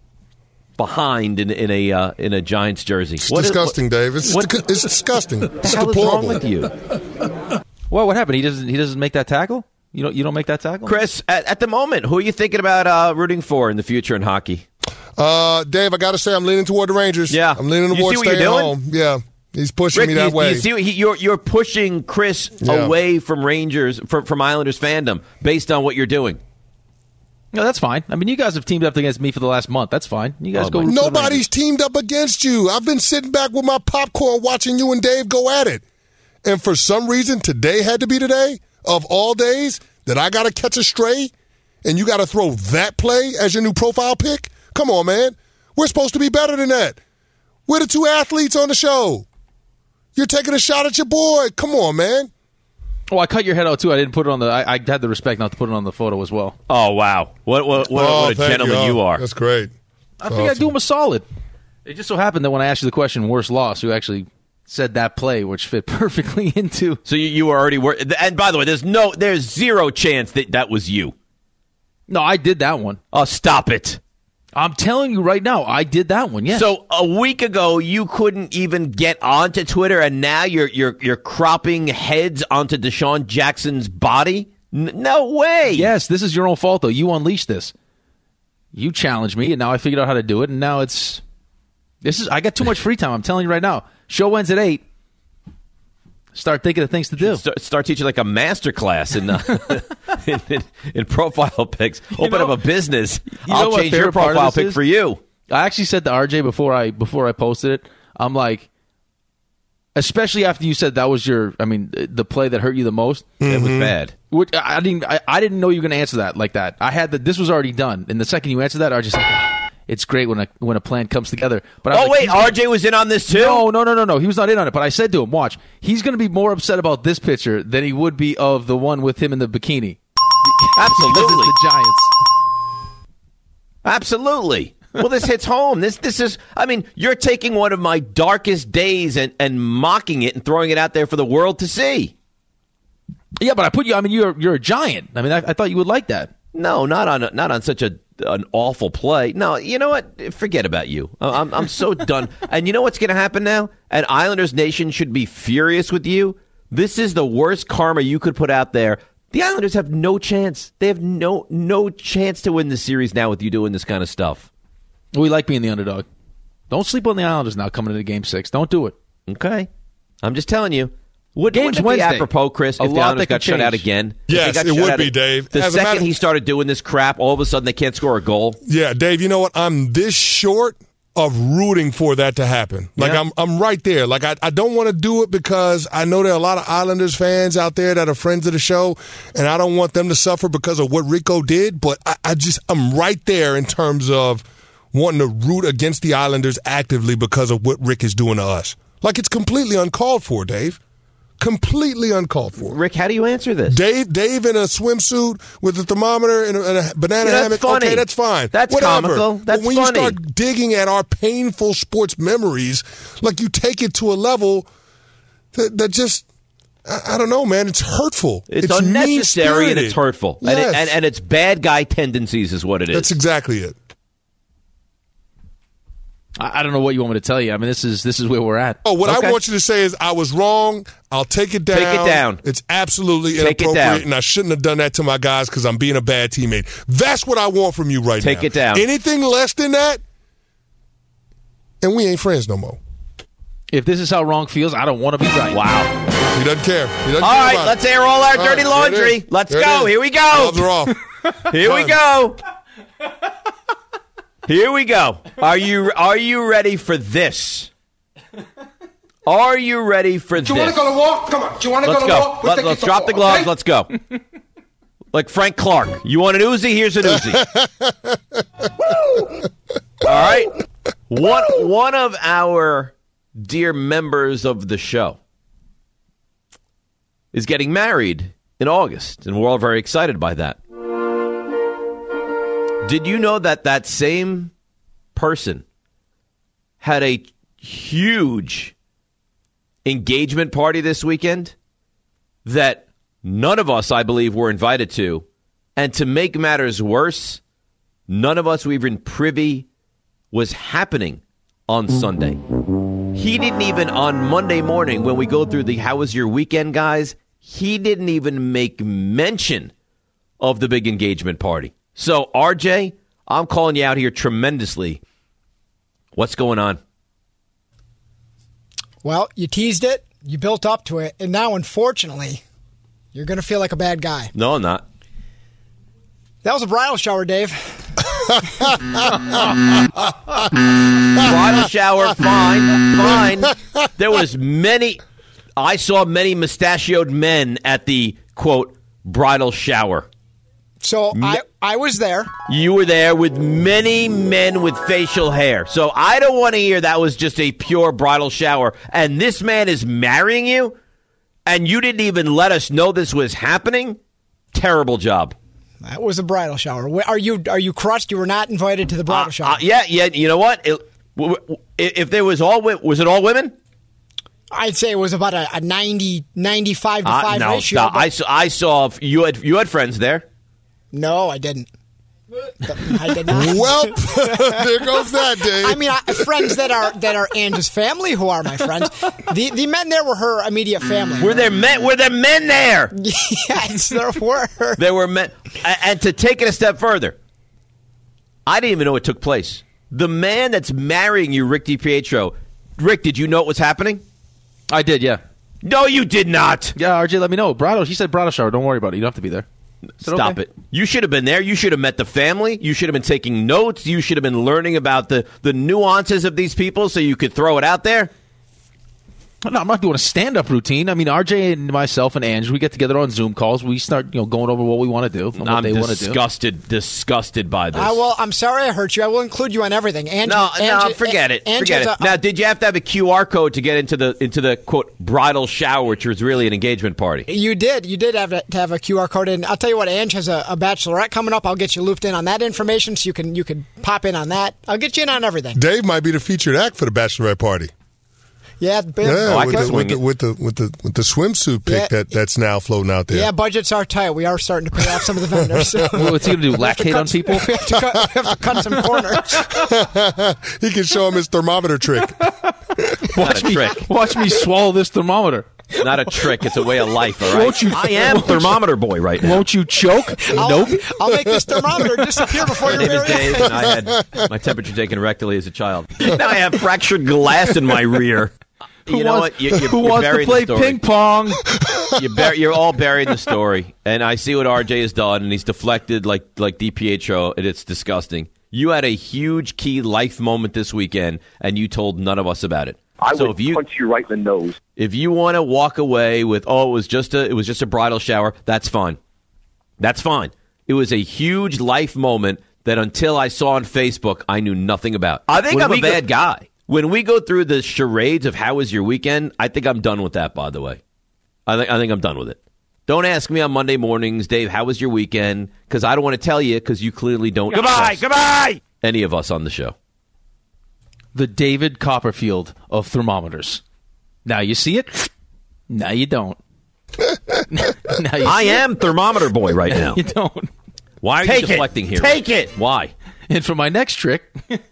behind in, in a uh, in a Giants jersey. It's What is- disgusting, what- Dave. It's, what- it's disgusting. What It's the hell is wrong deplorable. with you? Well, what happened? He doesn't. He doesn't make that tackle. You don't. You don't make that tackle, Chris, at, at the moment, who are you thinking about uh, rooting for in the future in hockey? Uh, Dave, I got to say, I'm leaning toward the Rangers. Yeah. I'm leaning You toward see what you're staying doing? home. Yeah, he's pushing Rick, me do that you, way. do you see what he, you're you're pushing Chris Yeah. away from Rangers from, from Islanders fandom based on what you're doing. No, that's fine. I mean, you guys have teamed up against me for the last month. That's fine. You guys Oh, go. my- root for the Nobody's Rangers. teamed up against you. I've been sitting back with my popcorn watching you and Dave go at it. And for some reason, today had to be today, of all days, that I got to catch a stray, and you got to throw that play as your new profile pic? Come on, man. We're supposed to be better than that. We're the two athletes on the show. You're taking a shot at your boy. Come on, man. Oh, I cut your head out too. I didn't put it on the. I, I had the respect not to put it on the photo as well. Oh wow! What what what, Oh, what a thank gentleman you. you Oh, are. That's great. I think I'd do him a solid. It just so happened that when I asked you the question, worst loss, you actually said that play, which fit perfectly into. So you, you were already wor- and by the way, there's no there's zero chance that that was you. No, I did that one. Oh, stop it! I'm telling you right now, I did that one. Yes. So a week ago, you couldn't even get onto Twitter, and now you're you're you're cropping heads onto Deshaun Jackson's body. N- no way. yes, this is your own fault though. You unleashed this. You challenged me, and now I figured out how to do it, and now it's. This is. I got too much free time. I'm telling you right now. Show ends at eight. Start thinking of things to do. Start, start teaching like a master class in, uh, in, in in profile pics. Open know- up a business. you know I'll what change your favorite part of profile this pic is? for you. I actually said to R J before I before I posted it, I'm like, especially after you said that was your, I mean, the play that hurt you the most. Mm-hmm. It was bad. Which, I didn't. I, I didn't know you were going to answer that like that. I had that. This was already done, and the second you answered that, I was just like, oh, it's great when a when a plan comes together. But I was oh like, wait, R J was in on this too. No, no, no, no, no. He was not in on it. But I said to him, "Watch, he's going to be more upset about this picture than he would be of the one with him in the bikini." Absolutely, because it's the Giants. Absolutely. Well, this hits home. This this is. I mean, you're taking one of my darkest days and and mocking it and throwing it out there for the world to see. Yeah, but I put you. I mean, you're you're a Giant. I mean, I, I thought you would like that. No, not on a, not on such a an awful play. No, you know what? Forget about you. I'm I'm so done. And you know what's going to happen now? And Islanders Nation should be furious with you. This is the worst karma you could put out there. The Islanders have no chance. They have no no chance to win the series now with you doing this kind of stuff. We like being the underdog. Don't sleep on the Islanders now coming into Game Six. Don't do it. Okay, I'm just telling you. Would, Game's wouldn't it be Wednesday. apropos, Chris, A if the lot Islanders that got could shut out change. again? Yes, If they got it shut would out be, ag- Dave. The As a second matter- he started doing this crap, all of a sudden they can't score a goal. Yeah, Dave, you know what? I'm this short of rooting for that to happen. Like, Yeah. I'm I'm right there. Like, I, I don't want to do it because I know there are a lot of Islanders fans out there that are friends of the show, and I don't want them to suffer because of what Rico did, but I, I just, I'm right there in terms of wanting to root against the Islanders actively because of what Rick is doing to us. Like, it's completely uncalled for, Dave. Completely uncalled for. Rick, how do you answer this? Dave, Dave in a swimsuit with a thermometer and a, and a banana Yeah, that's hammock. funny. Okay, that's fine. That's Whatever. comical. That's but when funny. you start digging at our painful sports memories, like you take it to a level that, that just, I, I don't know, man. It's hurtful. It's, it's unnecessary and it's hurtful. Yes. And, it, and, and it's bad guy tendencies is what it is. That's exactly it. I, I don't know what you want me to tell you. I mean, this is this is where we're at. Oh, what Okay. I want you to say is I was wrong. I'll take it down. Take it down. It's absolutely Take it inappropriate, down. and I shouldn't have done that to my guys because I'm being a bad teammate. That's what I want from you right Take now. it down. Anything less than that, and we ain't friends no more. If this is how wrong feels, I don't want to be right. Wow. He doesn't care. He doesn't All care right, about let's it. air all our All dirty right, there it laundry. is. Let's There it go. is. Here we go. Gloves are off. Here we go. Here we go. Are you are you ready for this? Are you ready for this? Do you want to go to war? Come on. Do you want to Let's go to go. war? We'll Let, take let's you to drop war, the gloves. okay? Let's go. Like Frank Clark. You want an Uzi? Here's an Uzi. All right. One one of our dear members of the show is getting married in August, and we're all very excited by that. Did you know that that same person had a huge engagement party this weekend that none of us, I believe, were invited to? And to make matters worse, none of us were even privy was happening on Sunday. He didn't even, on Monday morning, when we go through the how was your weekend, guys, he didn't even make mention of the big engagement party. So, R J, I'm calling you out here tremendously. What's going on? Well, you teased it, you built up to it, and now, unfortunately, you're going to feel like a bad guy. No, I'm not. That was a bridal shower, Dave. Bridal shower, fine, fine. There was many, I saw many mustachioed men at the, quote, bridal shower. So I, I was there. You were there with many men with facial hair. So I don't want to hear that was just a pure bridal shower. And this man is marrying you, and you didn't even let us know this was happening? Terrible job. That was a bridal shower. Are you are you crushed? You were not invited to the bridal Uh, shower. uh, yeah, yeah. You know what? It, w- w- if there was all, wi- was it all women? I'd say it was about a, a ninety, ninety-five to Uh, five no, ratio. stop. but- I saw. I saw. You had you had friends there. No, I didn't. I did not. Well, there goes that, Dave. I mean, I, friends that are that are Angie's family who are my friends. The the men there were her immediate family. Were there men? Were there men there? Yes, there were. There were men. A- And to take it a step further, I didn't even know it took place. The man that's marrying you, Rick DiPietro. Rick, did you know what was happening? I did, yeah. No, you did not. Yeah, R J, let me know. Bridal. He said bridal shower. Don't worry about it. You don't have to be there. Said, Stop okay. it. You should have been there. You should have met the family. You should have been taking notes. You should have been learning about the, the nuances of these people so you could throw it out there. No, I'm not doing a stand-up routine. I mean, R J and myself and Ange, we get together on Zoom calls. We start, you know, going over what we want to do, and what I'm they want to do. disgusted, disgusted by this. Uh, well, I'm sorry I hurt you. I will include you on everything. Ange, no, Ange, no, forget it. Ange forget it. a, now, did you have to have a Q R code to get into the into the quote bridal shower, which was really an engagement party? You did. You did have to have a Q R code, and I'll tell you what. Ange has a, a bachelorette coming up. I'll get you looped in on that information, so you can you can pop in on that. I'll get you in on everything. Dave might be the featured act for the bachelorette party. Yeah, yeah, oh, with, the, with, the, with the with the with the swimsuit pick Yeah. that, that's now floating out there. Yeah, budgets are tight. We are starting to pay off some of the vendors. Well, what's he going to do, lactate on people? We have, to cut, we have to cut some corners. He can show him his thermometer trick. Not a me, trick. Watch me swallow this thermometer. Not a trick. It's a way of life, all right? Won't you- I am won't you- thermometer boy right now. Won't you choke? I'll, Nope. I'll make this thermometer disappear before My you're name is very Dave, and I had my temperature taken rectally as a child. Now I have fractured glass in my rear. You Who know wants, what? You, you're, who you're wants to buried play the story. ping pong? You're, bur- you're all buried in the story, and I see what R J has done, and he's deflected like like DiPietro, and it's disgusting. You had a huge key life moment this weekend, and you told none of us about it. I so would if you, punch you right in the nose. If you want to walk away with, oh, it was just a it was just a bridal shower, that's fine. That's fine. It was a huge life moment that until I saw on Facebook, I knew nothing about. I think when I'm a bad go- guy. When we go through the charades of how was your weekend, I think I'm done with that, by the way. I think I think I'm done with it. Don't ask me on Monday mornings, Dave, how was your weekend? Because I don't want to tell you because you clearly don't Goodbye, trust goodbye. any of us on the show. The David Copperfield of thermometers. Now you see it. Now you don't. now you I see am it. thermometer boy right now. You don't. Why are Take you it. deflecting here? Take it. Why? And for my next trick,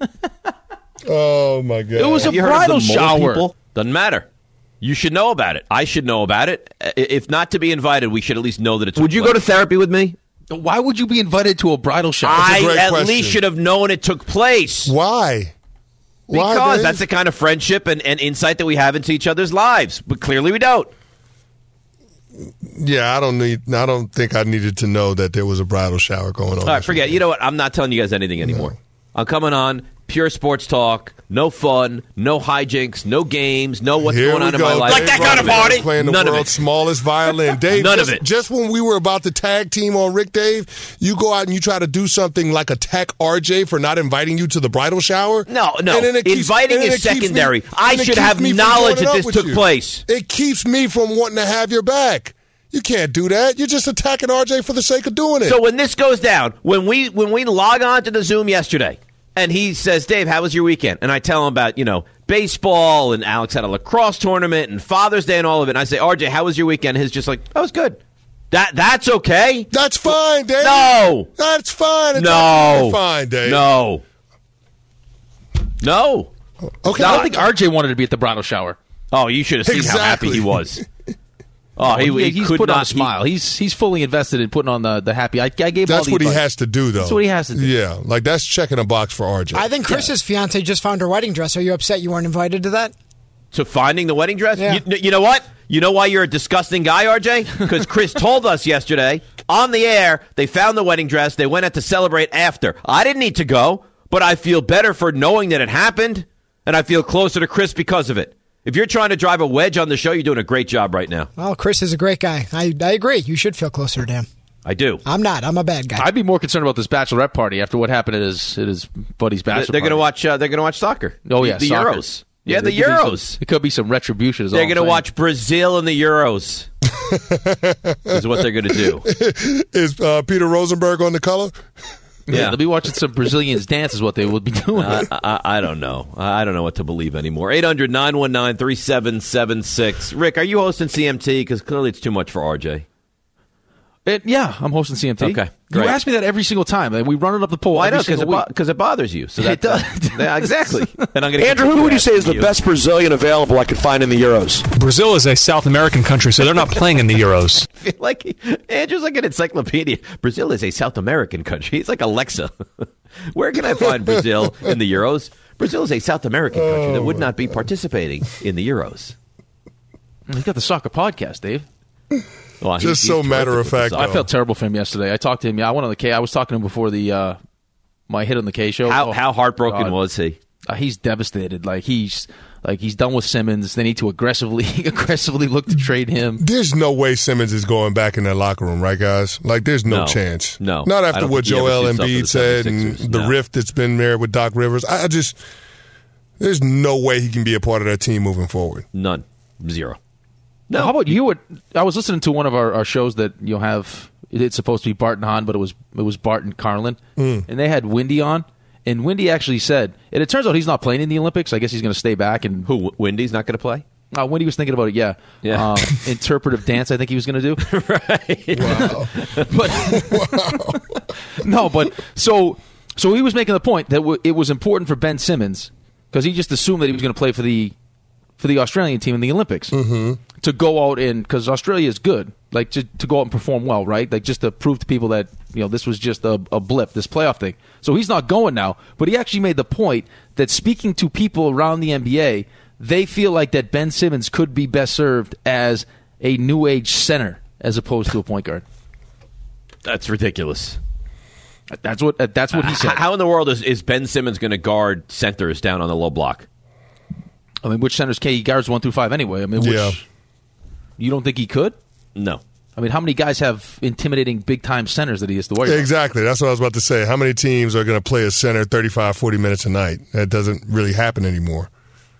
Oh my God! it was a Have you heard bridal of the mole shower. people? Doesn't matter. You should know about it. I should know about it. I- If not to be invited, we should at least know that it's. Would you go to therapy with me? Why would you be invited to a bridal shower? I great at question. least should have known it took place. Why? Why, Because Dave? that's the kind of friendship and, and insight that we have into each other's lives. But clearly we don't. Yeah, I don't need. I don't think I needed to know that there was a bridal shower going on. All right, this forget. weekend. You know what? I'm not telling you guys anything anymore. I'm coming on pure sports talk, no fun, no hijinks, no games, no what's Here going we on in go. my life. Dave Rutherford playing the None of world's it. smallest violin. Dave, None of just, it. just when we were about to tag team on Rick Dave, you go out and you try to do something like attack R J for not inviting you to the bridal shower. No, no. And then it keeps- Inviting and then is it keeps me- secondary. I and it should keeps have me from knowledge joining that up this with took you. place. It keeps me from wanting to have your back. You can't do that. You're just attacking R J for the sake of doing it. So when this goes down, when we when we log on to the Zoom yesterday, and he says, Dave, how was your weekend? And I tell him about, you know, baseball, and Alex had a lacrosse tournament, and Father's Day, and all of it. And I say, R J, how was your weekend? His just like, that was good. That That's okay? That's fine, Dave. No. That's fine. It's No. absolutely fine, Dave. No. No. Okay. I don't think R J wanted to be at the bridal shower. Oh, you should have seen how happy Exactly. he was. Oh, he, he he's could put not on a smile. He's he's fully invested in putting on the, the happy. I, I gave all That's the what he advice. has to do, though. That's what he has to do. Yeah, like that's checking a box for R J. I think Chris's fiance just found her wedding dress. Are you upset you weren't invited to that? To finding the wedding dress? Yeah. You, you know what? You know why you're a disgusting guy, R J? Because Chris told us yesterday on the air they found the wedding dress. They went out to celebrate after. I didn't need to go, but I feel better for knowing that it happened, and I feel closer to Chris because of it. If you're trying to drive a wedge on the show, you're doing a great job right now. Well, Chris is a great guy. I, I agree. You should feel closer to him. I do. I'm not. I'm a bad guy. I'd be more concerned about this bachelorette party after what happened at his at his buddy's They're bachelor going to party. watch. Uh, they're going to watch soccer. Oh yeah, the, the soccer. Euros. Yeah, the there could be some- Euros. It could be some retribution. Is all They're I'm going to saying. watch Brazil in the Euros. Is what they're going to do. Is uh, Peter Rosenberg on the color? Yeah, Yeah. they'll be watching some Brazilians dance. Is what they would be doing. I, I, I don't know. I don't know what to believe anymore. eight hundred nine one nine three seven seven six. Rick, are you hosting C M T? Because clearly it's too much for R J. It- yeah, I'm hosting C M T. Okay, you great. ask me that every single time, and we run it up the poll. Why every not? Because single it, week. bo- 'cause it bothers you. So that, It does. yeah, exactly. And I'm gonna Andrew, who would you say is the best Brazilian available I could find in the Euros? Brazil is a South American country, so they're not playing in the Euros. I feel like Andrew's like an encyclopedia. Brazil is a South American country. He's like Alexa. Where can I find Brazil in the Euros? Brazil is a South American country that would not be participating in the Euros. He's got the soccer podcast, Dave. Well, he's- Just he's so terrific matter of with the fact, soccer. I felt terrible for him yesterday. I talked to him. Yeah, I went on the K. I was talking to him before the uh, my hit on the K show. How, Oh, how heartbroken God. was he? uh, he's devastated. Like he's like he's done with Simmons. They need to aggressively aggressively look to trade him. There's no way Simmons is going back in that locker room, right, guys? Like, there's no, No. chance. No. Not I after don't what think he ever Joel suits up for Embiid the said and seventy-sixers. the No. rift that's been there with Doc Rivers. I, I just, there's no way he can be a part of that team moving forward. None. Zero. No. How about you? I was listening to one of our, our shows that you'll have. It's supposed to be Bart and Hahn, but it was it was Bart and Carlin, Mm. and they had Wendy on. And Wendy actually said, and it turns out he's not playing in the Olympics. I guess he's going to stay back. And who? Wendy's not going to play? Uh, Wendy was thinking about it. Yeah, Yeah. Um, interpretive dance. I think he was going to do. Right. Wow. But no, but so so he was making the point that w- it was important for Ben Simmons because he just assumed that he was going to play for the for the Australian team in the Olympics Mm-hmm. to go out and because Australia is good, like to, to go out and perform well, right? Like just to prove to people that you know this was just a, a blip, this playoff thing. So he's not going now, but he actually made the point that speaking to people around the N B A, they feel like that Ben Simmons could be best served as a new age center as opposed to a point guard. That's ridiculous. That's what that's what he said. How in the world is, is Ben Simmons going to guard centers down on the low block? I mean, which centers can he guards one through five anyway? I mean, which, Yeah. you don't think he could? No. I mean, how many guys have intimidating big time centers that he has to worry about? Exactly. That's what I was about to say. How many teams are going to play a center thirty-five, forty minutes a night? That doesn't really happen anymore.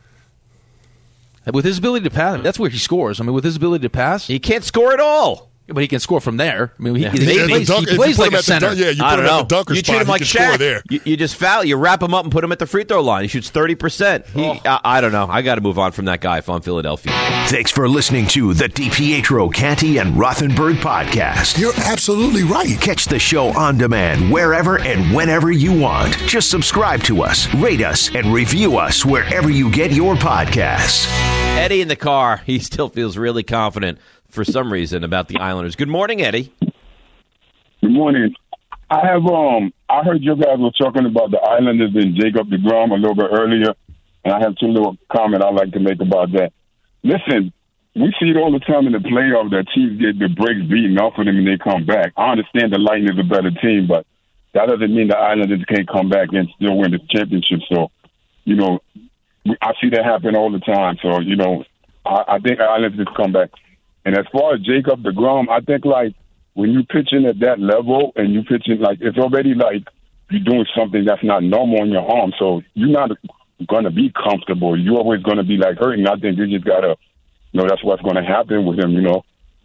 With his ability to pass, I mean, that's where he scores. I mean, with his ability to pass, he can't score at all. But he can score from there. I mean, he, Yeah. he, He he is a plays, dunk- he if you plays put like him a at the center. dunk- yeah, you I put don't him know. at the dunker you spot, treat him he like can score Shaq. there. You, you just foul. You wrap him up and put him at the free throw line. He shoots thirty percent. He, Oh. I, I don't know. I got to move on from that guy if I'm Philadelphia. Thanks for listening to the DiPietro, Canty, and Rothenberg podcast. You're absolutely right. Catch the show on demand wherever and whenever you want. Just subscribe to us, rate us, and review us wherever you get your podcasts. Eddie in the car. He still feels really confident for some reason about the Islanders. Good morning, Eddie. Good morning. I have um I heard you guys were talking about the Islanders and Jacob deGrom a little bit earlier, and I have two little comment I'd like to make about that. Listen, we see it all the time in the playoffs that teams get the brakes beaten off of them and they come back. I understand the Lightning is a better team, but that doesn't mean the Islanders can't come back and still win the championship. So, you know, I see that happen all the time. So, you know, I, I think the Islanders come back. And as far as Jacob deGrom, I think, like, when you're pitching at that level and you pitching, like, it's already like you're doing something that's not normal on your arm. So you're not going to be comfortable. You're always going to be, like, hurting. I think you just got to, you know, that's what's going to happen with him, you know.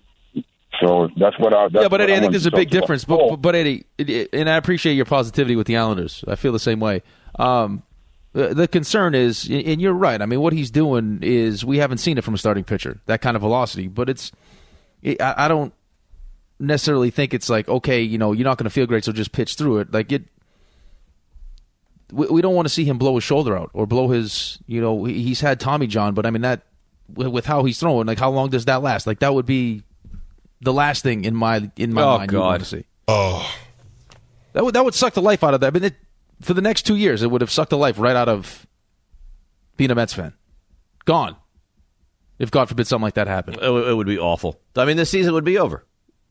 So that's what I. That's Yeah, but Eddie, I I think wanted there's to a big talk about. difference. But, but, but Eddie, it, it, and I appreciate your positivity with the Islanders. I feel the same way. Um, the, the concern is, and you're right. I mean, what he's doing is we haven't seen it from a starting pitcher, that kind of velocity. But it's, it, I, I don't necessarily think it's like, okay, you know, you're not going to feel great, so just pitch through it. Like it, we, we don't want to see him blow his shoulder out or blow his, you know, he, he's had Tommy John, but I mean that with how he's throwing, like how long does that last? Like that would be the last thing in my in my Oh, mind you God. want to see. Oh, That would that would suck the life out of that. I mean, it, for the next two years, it would have sucked the life right out of being a Mets fan. Gone. If God forbid something like that happened. It, it would be awful. I mean, this season would be over.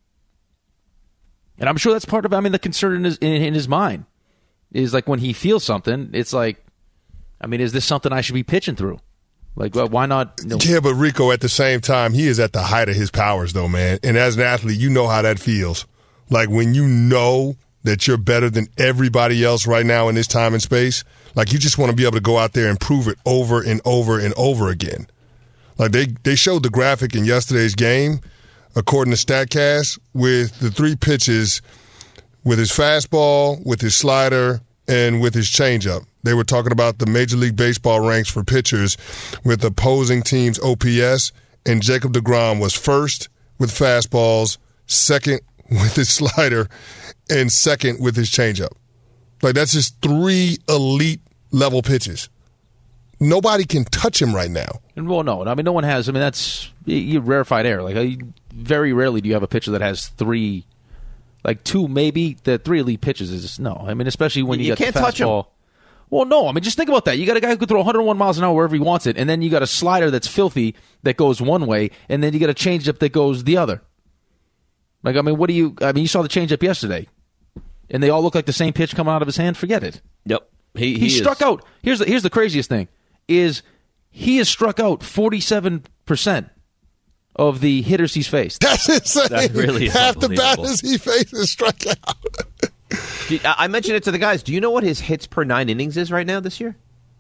And I'm sure that's part of, I mean, the concern in his, in, in his mind is like when he feels something, it's like, I mean, is this something I should be pitching through? Like, well, why not? You know, yeah, but Rico, at the same time, he is at the height of his powers, though, man. And as an athlete, you know how that feels. Like when you know that you're better than everybody else right now in this time and space, like you just want to be able to go out there and prove it over and over and over again. Like they, they showed the graphic in yesterday's game, according to StatCast, with the three pitches, with his fastball, with his slider, and with his changeup. They were talking about the Major League Baseball ranks for pitchers with opposing teams' O P S, and Jacob deGrom was first with fastballs, second with his slider, and second with his changeup. Like, that's just three elite-level pitches. Nobody can touch him right now. And well, no, I mean, no one has. I mean, that's you rarefied air. Like, you, very rarely do you have a pitcher that has three, like two, maybe the three elite pitches. Is no. I mean, especially when you, You got can't the touch him. fastball. Well, no. I mean, just think about that. You got a guy who could throw one hundred one miles an hour wherever he wants it, and then you got a slider that's filthy that goes one way, and then you got a changeup that goes the other. Like, I mean, what do you? I mean, you saw the changeup yesterday, and they all look like the same pitch coming out of his hand. Forget it. Yep. He, he, he struck is. out. Here's the here's the craziest thing is he has struck out forty-seven percent of the hitters he's faced. That's insane. That really is Half the unbelievable. batters he faces struck out. Do you- I mentioned it to the guys. Do you know what his hits per nine innings is right now this year?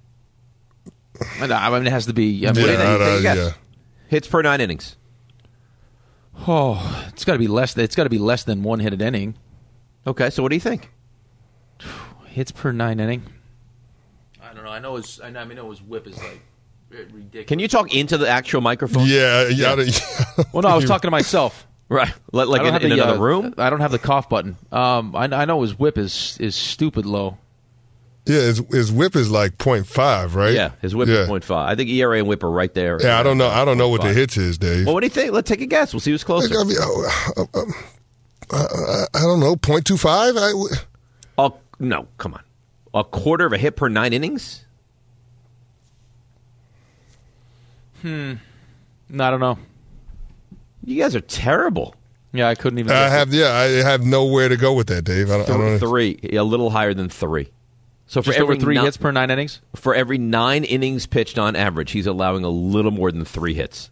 I mean, it has to be. I mean, What do you Yeah, think? I- I- Take a guess. yeah. Hits per nine innings. oh, it's got to be less. It's got to be less than one hit an inning. Okay, so what do you think? Hits per nine inning. I don't know. I know his. I know- I mean, I know his whip is like ridiculous. Can you talk into the actual microphone? Yeah, yeah. Well, no, I was talking to myself. Right. Like, like I don't in, have in the, another uh, room? I don't have the cough button. Um, I, I know his whip is is stupid low. Yeah, his, his whip is like point five, right? Yeah, his whip yeah. is point five. I think E R A and whip are right there. Yeah, I don't know. I don't know what the point five. hits is, Dave. Well, what do you think? Let's take a guess. We'll see who's closer. I, mean, uh, uh, uh, I don't know, point two five? I, Oh, no, come on. A quarter of a hit per nine innings? Hmm. No, I don't know. You guys are terrible. Yeah, I couldn't even. I guess it. have, yeah, I have nowhere to go with that, Dave. I don't, I don't Three, a little higher than three. So for Just every over three ni- hits per nine innings. For every nine innings pitched on average, he's allowing a little more than three hits.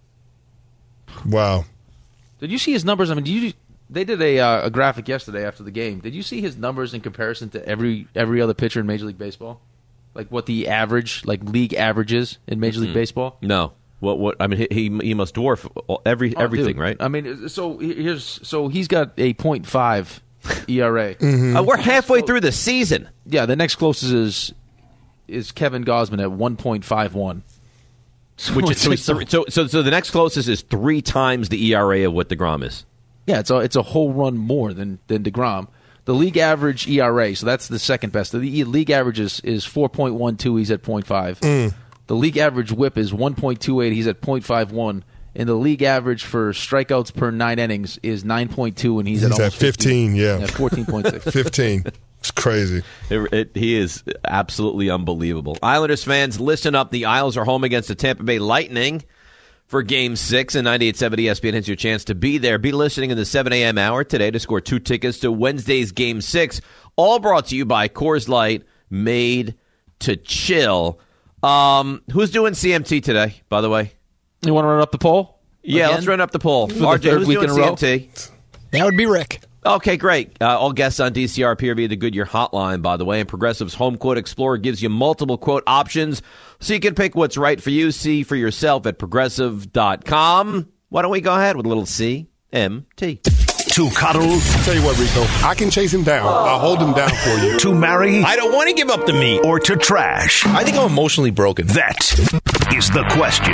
Wow. Did you see his numbers? I mean, do you? They did a uh, a graphic yesterday after the game. Did you see his numbers in comparison to every every other pitcher in Major League Baseball? Like what the average, like league averages in Major League Mm-mm. Baseball? No. What? What? I mean, he he must dwarf all- every Oh, everything, dude. right? I mean, so here's so he's got a point five E R A. Mm-hmm. Uh, we're halfway through the season. Yeah, the next closest is is Kevin Gausman at one point five one. Which is so, he's three, so so so the next closest is three times the E R A of what DeGrom is. Yeah, it's a it's a whole run more than than DeGrom. The league average E R A, so that's the second best. The league average is, is four point one two. He's at point five. Mm. The league average whip is one point two eight. He's at point five one. And the league average for strikeouts per nine innings is nine point two, and he's, He's at at almost fifteen, yeah. yeah fourteen point six. fifteen. It's crazy. It, it, he is absolutely unbelievable. Islanders fans, listen up. The Isles are home against the Tampa Bay Lightning for Game six, and ninety-eight point seven E S P N has your chance to be there. Be listening in the seven a.m. hour today to score two tickets to Wednesday's Game six, all brought to you by Coors Light, made to chill. Um, who's doing C M T today, by the way? You want to run up the poll? Yeah, Again? let's run up the poll. For the R J, third who's week doing in a row? C M T? That would be Rick. Okay, great. Uh, all guests on D C R appear via the Goodyear hotline, by the way. And Progressive's Home Quote Explorer gives you multiple quote options so you can pick what's right for you. See for yourself at progressive dot com. Why don't we go ahead with a little C M T? To cuddle. I'll tell you what, Rico. I can chase him down. I'll hold him down for you. To marry. I don't want to give up the meat. Or to trash. I think I'm emotionally broken. That is the question.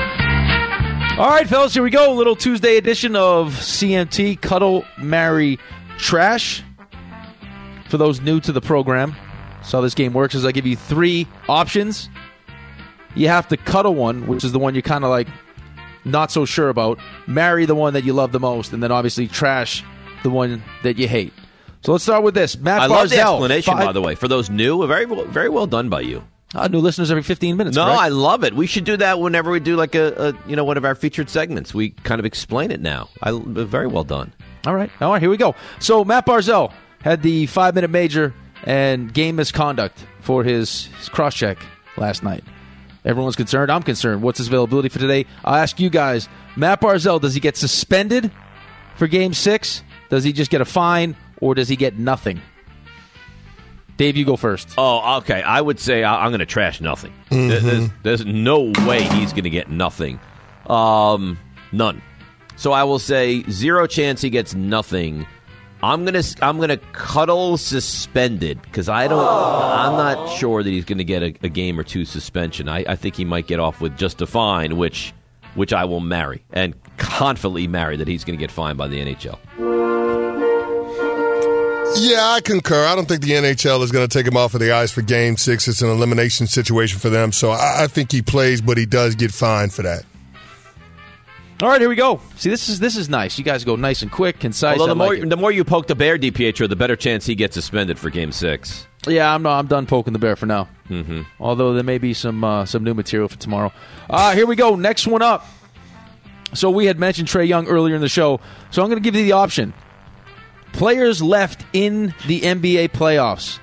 All right, fellas, here we go. A little Tuesday edition of C M T, Cuddle, Marry, Trash. For those new to the program, so how this game works is I give you three options. You have to cuddle one, which is the one you're kind of like not so sure about. Marry the one that you love the most, and then obviously trash the one that you hate. So let's start with this. Matt I Barzell. love the explanation, five- by the way. For those new, very, very well done by you. Uh, new listeners every fifteen minutes. No, correct? I love it. We should do that whenever we do like a, a you know one of our featured segments. We kind of explain it now. I very well done. All right. All right, here we go. So Matt Barzell had the five-minute major and game misconduct for his, his cross-check last night. Everyone's concerned. I'm concerned. What's his availability for today? I'll ask you guys. Matt Barzell, does he get suspended for game six? Does he just get a fine, or does he get nothing? Dave, you go first. Oh, okay. I would say I- I'm going to trash nothing. Mm-hmm. There- There's, there's no way he's going to get nothing. Um, none. So I will say zero chance he gets nothing. I'm gonna I'm gonna cuddle suspended because I don't I'm not sure that he's gonna get a, a game or two suspension. I, I think he might get off with just a fine, which which I will marry and confidently marry that he's gonna get fined by the N H L. Yeah, I concur. I don't think the N H L is going to take him off of the ice for Game Six. It's an elimination situation for them, so I, I think he plays, but he does get fined for that. All right, here we go. See, this is this is nice. You guys go nice and quick, concise. Although the I more like it. the more you poke the bear, DiPietro, the better chance he gets suspended for Game Six. Yeah, I'm I'm done poking the bear for now. Mm-hmm. Although there may be some uh, some new material for tomorrow. Uh, here we go. Next one up. So we had mentioned Trae Young earlier in the show. So I'm going to give you the option. Players left in the N B A playoffs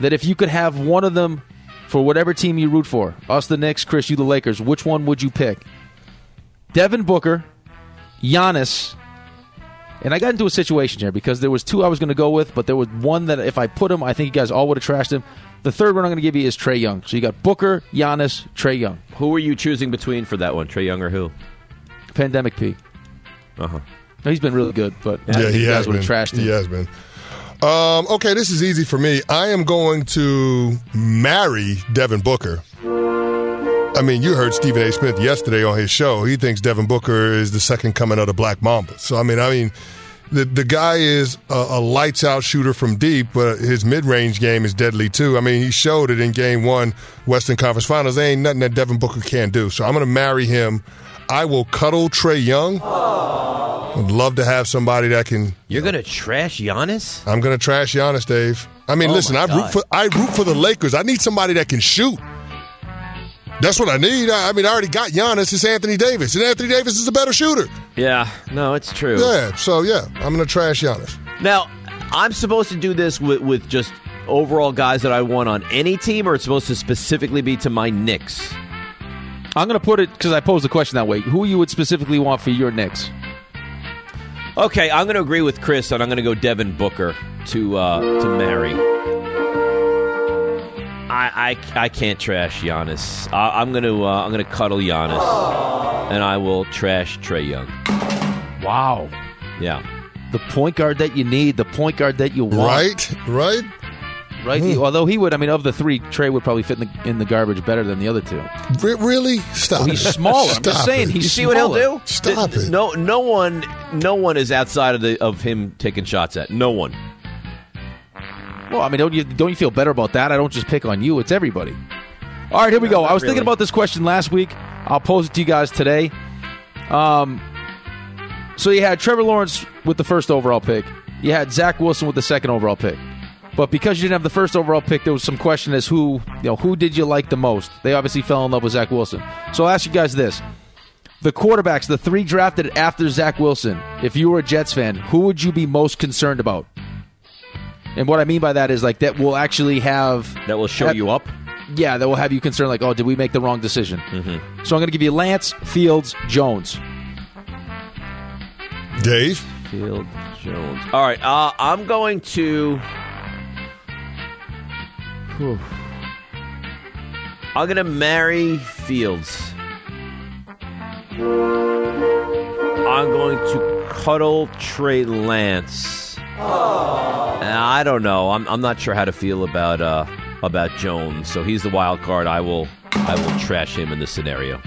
that if you could have one of them for whatever team you root for, us the Knicks, Chris, you the Lakers, which one would you pick? Devin Booker, Giannis, and I got into a situation here because there was two I was going to go with, but there was one that if I put him, I think you guys all would have trashed him. The third one I'm going to give you is Trae Young. So you got Booker, Giannis, Trae Young. Who are you choosing between for that one, Trae Young or who? Pandemic P. Uh-huh. He's been really good, but yeah, I think he you guys has would been. have trashed him. He has been. Um, okay, this is easy for me. I am going to marry Devin Booker. I mean, you heard Stephen A. Smith yesterday on his show. He thinks Devin Booker is the second coming of the Black Mamba. So, I mean, I mean, the the guy is a, a lights-out shooter from deep, but his mid-range game is deadly, too. I mean, he showed it in Game one, Western Conference Finals. There ain't nothing that Devin Booker can't do. So I'm going to marry him. I will cuddle Trae Young. I'd love to have somebody that can... You're going to trash Giannis? I'm going to trash Giannis, Dave. I mean, oh listen, I root, for, I root for the Lakers. I need somebody that can shoot. That's what I need. I, I mean, I already got Giannis. It's Anthony Davis. And Anthony Davis is a better shooter. Yeah, no, it's true. Yeah, so yeah, I'm going to trash Giannis. Now, I'm supposed to do this with, with just overall guys that I want on any team, or it's supposed to specifically be to my Knicks? I'm going to put it, because I posed the question that way, who you would specifically want for your Knicks? Okay, I'm going to agree with Chris, and I'm going to go Devin Booker to uh, to marry. I, I, I can't trash Giannis. I, I'm going to uh, I'm going to cuddle Giannis, and I will trash Trae Young. Wow. Yeah. The point guard that you need, the point guard that you want. Right, right. Right. Mm. Although he would, I mean, of the three, Trae would probably fit in the, in the garbage better than the other two. R- really? Stop. Well, he's smaller. Stop I'm just saying. it. He's you see smaller. what he'll do? Stop D- it. No, no one, no one is outside of the of him taking shots at. No one. Well, I mean, don't you don't you feel better about that? I don't just pick on you. It's everybody. All right, here we no, go. I was really. thinking about this question last week. I'll pose it to you guys today. Um, so you had Trevor Lawrence with the first overall pick. You had Zach Wilson with the second overall pick. But because you didn't have the first overall pick, there was some question as who, you know, who did you like the most? They obviously fell in love with Zach Wilson. So I'll ask you guys this. The quarterbacks, the three drafted after Zach Wilson, if you were a Jets fan, who would you be most concerned about? And what I mean by that is, like, that will actually have... That will show have, you up? Yeah, that will have you concerned, like, oh, did we make the wrong decision? Mm-hmm. So I'm going to give you Lance, Fields, Jones. Dave? Fields, Jones. All right, uh, I'm going to... Whew. I'm going to marry Fields. I'm going to cuddle Trey Lance. I don't know. I'm I'm not sure how to feel about uh, about Jones. So he's the wild card. I will I will trash him in this scenario.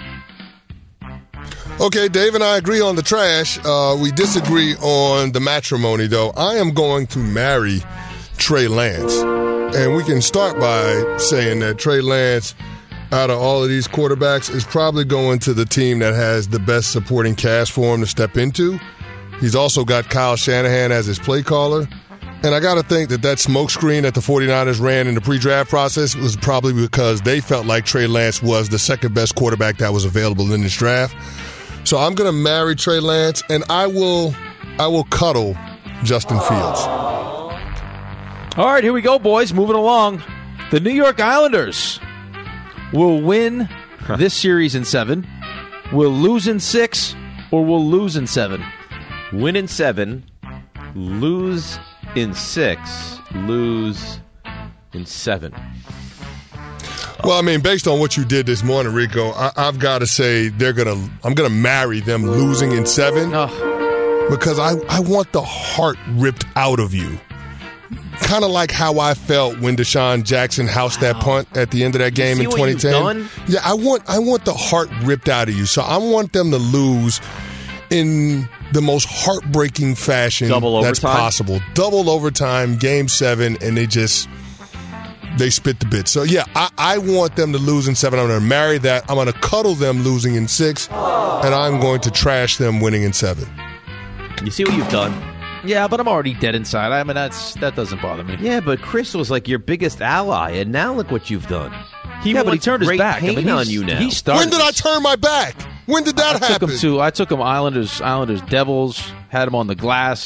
Okay, Dave and I agree on the trash. Uh, we disagree on the matrimony, though. I am going to marry Trey Lance. And we can start by saying that Trey Lance, out of all of these quarterbacks, is probably going to the team that has the best supporting cast for him to step into. He's also got Kyle Shanahan as his play caller. And I got to think that that smokescreen that the 49ers ran in the pre-draft process was probably because they felt like Trey Lance was the second best quarterback that was available in this draft. So I'm going to marry Trey Lance, and I will, I will cuddle Justin Fields. All right, here we go, boys. Moving along. The New York Islanders will win this series in seven, will lose in six, or will lose in seven. Win in seven, lose in six, lose in seven. Well, I mean, based on what you did this morning, Rico, I, I've got to say they're gonna. I'm gonna marry them losing in seven oh. because I, I want the heart ripped out of you. Kind of like how I felt when Deshaun Jackson housed wow. that punt at the end of that game in twenty ten. Yeah, I want I want the heart ripped out of you. So I want them to lose in the most heartbreaking fashion Double that's overtime? possible. Double overtime, game seven, and they just they spit the bit. So yeah, I, I want them to lose in seven. I'm going to marry that. I'm going to cuddle them losing in six, and I'm going to trash them winning in seven. You see what you've done? Yeah, but I'm already dead inside. I mean, that's that doesn't bother me. Yeah, but Chris was like your biggest ally, and now look what you've done. He yeah, but he turned his back. I mean, on you now. He started. When did I turn my back? When did that I happen? Took him to, I took him Islanders, Islanders, Devils, had him on the glass.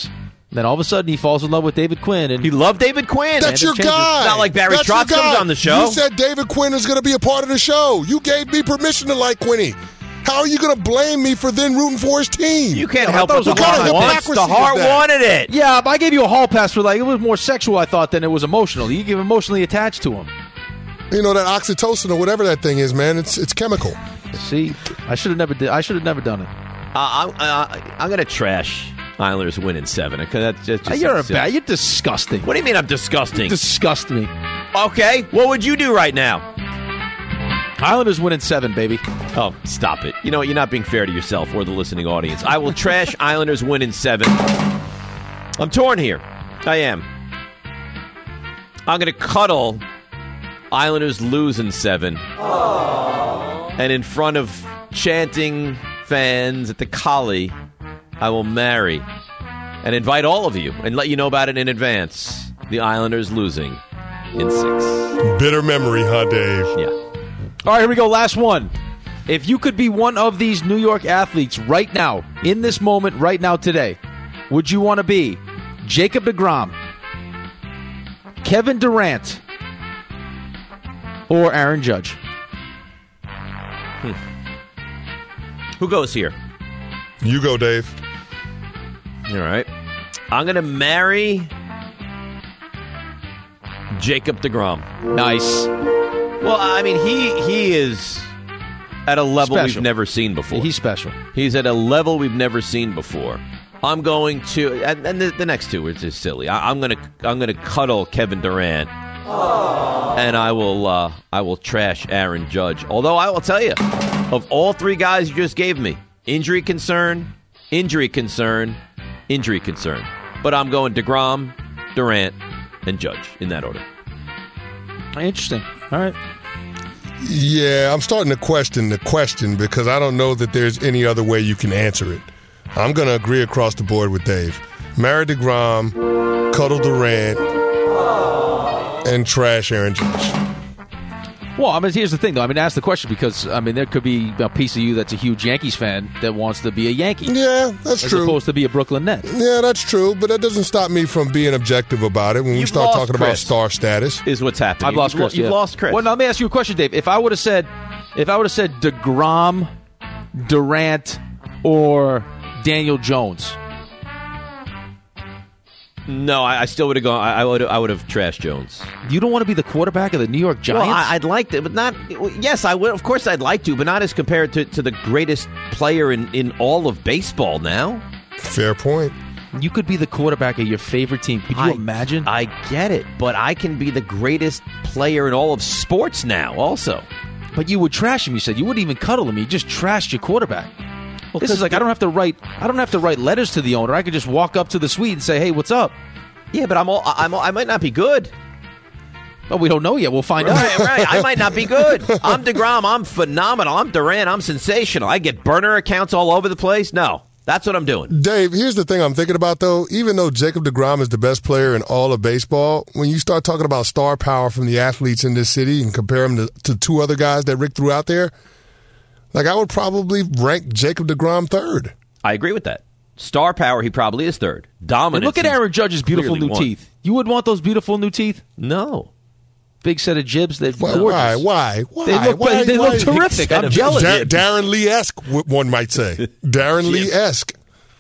Then all of a sudden he falls in love with David Quinn. And he loved David Quinn. That's your guy. It's not like Barry That's your Trotz comes guy. on the show. You said David Quinn is going to be a part of the show. You gave me permission to like Quinny. How are you going to blame me for then rooting for his team? You can't Yeah, help I it. thought The it was heart a wants. The hypocrisy heart of that. wanted it. Yeah, but I gave you a hall pass for like it was more sexual, I thought, than it was emotional. You get emotionally attached to him. You know that oxytocin or whatever that thing is, man. It's it's chemical. See, I should have never did. I should have never done it. Uh, I, I, I'm going to trash Islanders winning seven. That's just, just You're a silly. bad. You're disgusting. What do you mean I'm disgusting? You disgust me. Okay, what would you do right now? Islanders winning seven, baby. Oh, stop it. You know what? You're not being fair to yourself or the listening audience. I will trash Islanders winning seven. I'm torn here. I am. I'm going to cuddle Islanders losing seven. Aww. And in front of chanting fans at the Collie, I will marry and invite all of you and let you know about it in advance. The Islanders losing in six. Bitter memory, huh, Dave? Yeah. All right, here we go. Last one. If you could be one of these New York athletes right now, in this moment, right now, today, would you want to be Jacob deGrom, Kevin Durant, or Aaron Judge? Hmm. Who goes here? You go, Dave. All right. I'm going to marry Jacob deGrom. Nice. Well, I mean, he he is at a level Special. we've never seen before. He's special. He's at a level we've never seen before. I'm going to, and, and the, the next two are just silly. I, I'm going to I'm going to cuddle Kevin Durant, and I will uh, I will trash Aaron Judge. Although I will tell you, of all three guys you just gave me, injury concern, injury concern, injury concern. But I'm going DeGrom, Durant, and Judge in that order. Interesting. All right. Yeah, I'm starting to question the question because I don't know that there's any other way you can answer it. I'm going to agree across the board with Dave. Marry DeGrom, cuddle Durant, and trash Aaron Judge. Well, I mean, here's the thing, though. I mean, ask the question because, I mean, there could be a piece of you that's a huge Yankees fan that wants to be a Yankee. Yeah, that's as true. As opposed to be a Brooklyn Net. Yeah, that's true, but that doesn't stop me from being objective about it when we You've start lost talking about Chris. star status. Is what's happening. I've lost you've, Chris. You've yeah. lost Chris. Well, now let me ask you a question, Dave. If I would have said, if I would have said DeGrom, Durant, or Daniel Jones. No, I, I still would have gone. I, I would. I would have trashed Jones. You don't want to be the quarterback of the New York Giants? Well, I, I'd like to, but not. Yes, I would. Of course, I'd like to, but not as compared to, to the greatest player in, in all of baseball now. Fair point. You could be the quarterback of your favorite team. Could you I, imagine? I get it, but I can be the greatest player in all of sports now. Also, but you would trash him. You said you wouldn't even cuddle him. You just trashed your quarterback. Well, this is like I don't have to write. I don't have to write letters to the owner. I could just walk up to the suite and say, "Hey, what's up?" Yeah, but I'm all. I'm. All, I might not be good. But we don't know yet. We'll find right, out. Right, I might not be good. I'm DeGrom. I'm phenomenal. I'm Durant. I'm sensational. I get burner accounts all over the place. No, that's what I'm doing. Dave, here's the thing I'm thinking about, though. Even though Jacob deGrom is the best player in all of baseball, when you start talking about star power from the athletes in this city and compare them to, to two other guys that Rick threw out there, like I would probably rank Jacob deGrom third. I agree with that. Star power, he probably is third. Dominant. Look at Aaron Judge's beautiful new won. teeth. You would want those beautiful new teeth? No. Big set of jibs. They're why, gorgeous. Why? Why? Why? They look, why, they why, look terrific. I'm jealous. Da- Darren Lee-esque, one might say. Darren Lee-esque.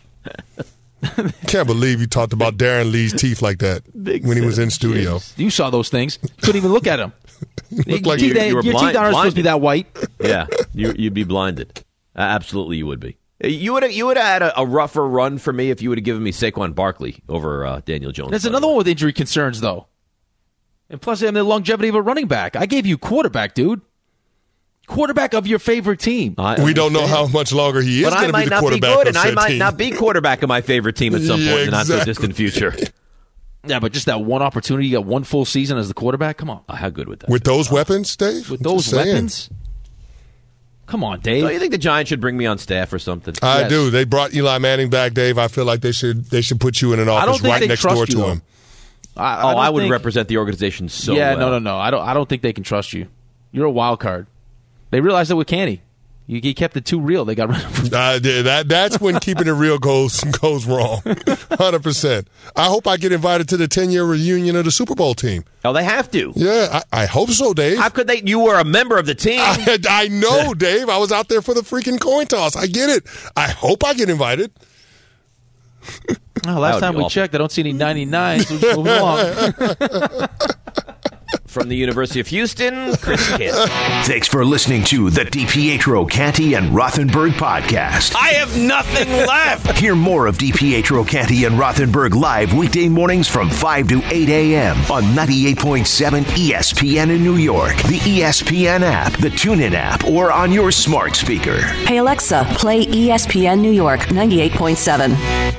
Can't believe you talked about Darren Lee's teeth like that Big when he was in studio. Jibs. You saw those things. Couldn't even look at them. Looked like teeth, you, you were your blind, teeth aren't supposed to be that white. Yeah, you, you'd be blinded. Uh, absolutely, you would be. You would have you would have had a, a rougher run for me if you would have given me Saquon Barkley over uh, Daniel Jones. There's another one with injury concerns, though. And plus, I mean, the longevity of a running back. I gave you quarterback, dude. Quarterback of your favorite team. I we don't know how much longer he is going to be the quarterback be good, of and I said might team. not be quarterback of my favorite team at some Yeah, point in the not so exactly. distant future. Yeah, but just that one opportunity, you got one full season as the quarterback. Come on. Oh, how good would that With be? those weapons, Dave? With I'm those just saying. weapons? Come on, Dave. Don't you think the Giants should bring me on staff or something? I Yes. do. They brought Eli Manning back, Dave. I feel like they should they should put you in an I don't office think right they next trust door you, to though. him. I, oh, don't I would think, represent the organization so Yeah, well. no, no, no. I don't. I don't think they can trust you. You're a wild card. They realized it with Canny. You, you kept it too real. They got rid of him. Uh, that, that's when keeping it real goes goes wrong. one hundred percent. I hope I get invited to the ten-year reunion of the Super Bowl team. Oh, they have to. Yeah, I, I hope so, Dave. How could they? You were a member of the team. I, I know, Dave. I was out there for the freaking coin toss. I get it. I hope I get invited. Oh, last time we awful. checked, I don't see any ninety-nines. We're just moving along. From the University of Houston, Chris Kidd. Thanks for listening to the DiPietro, Canty, and Rothenberg podcast. I have nothing left. Hear more of DiPietro, Canty, and Rothenberg live weekday mornings from five to eight a.m. on ninety-eight point seven E S P N in New York, the E S P N app, the TuneIn app, or on your smart speaker. Hey, Alexa, play E S P N New York ninety-eight point seven.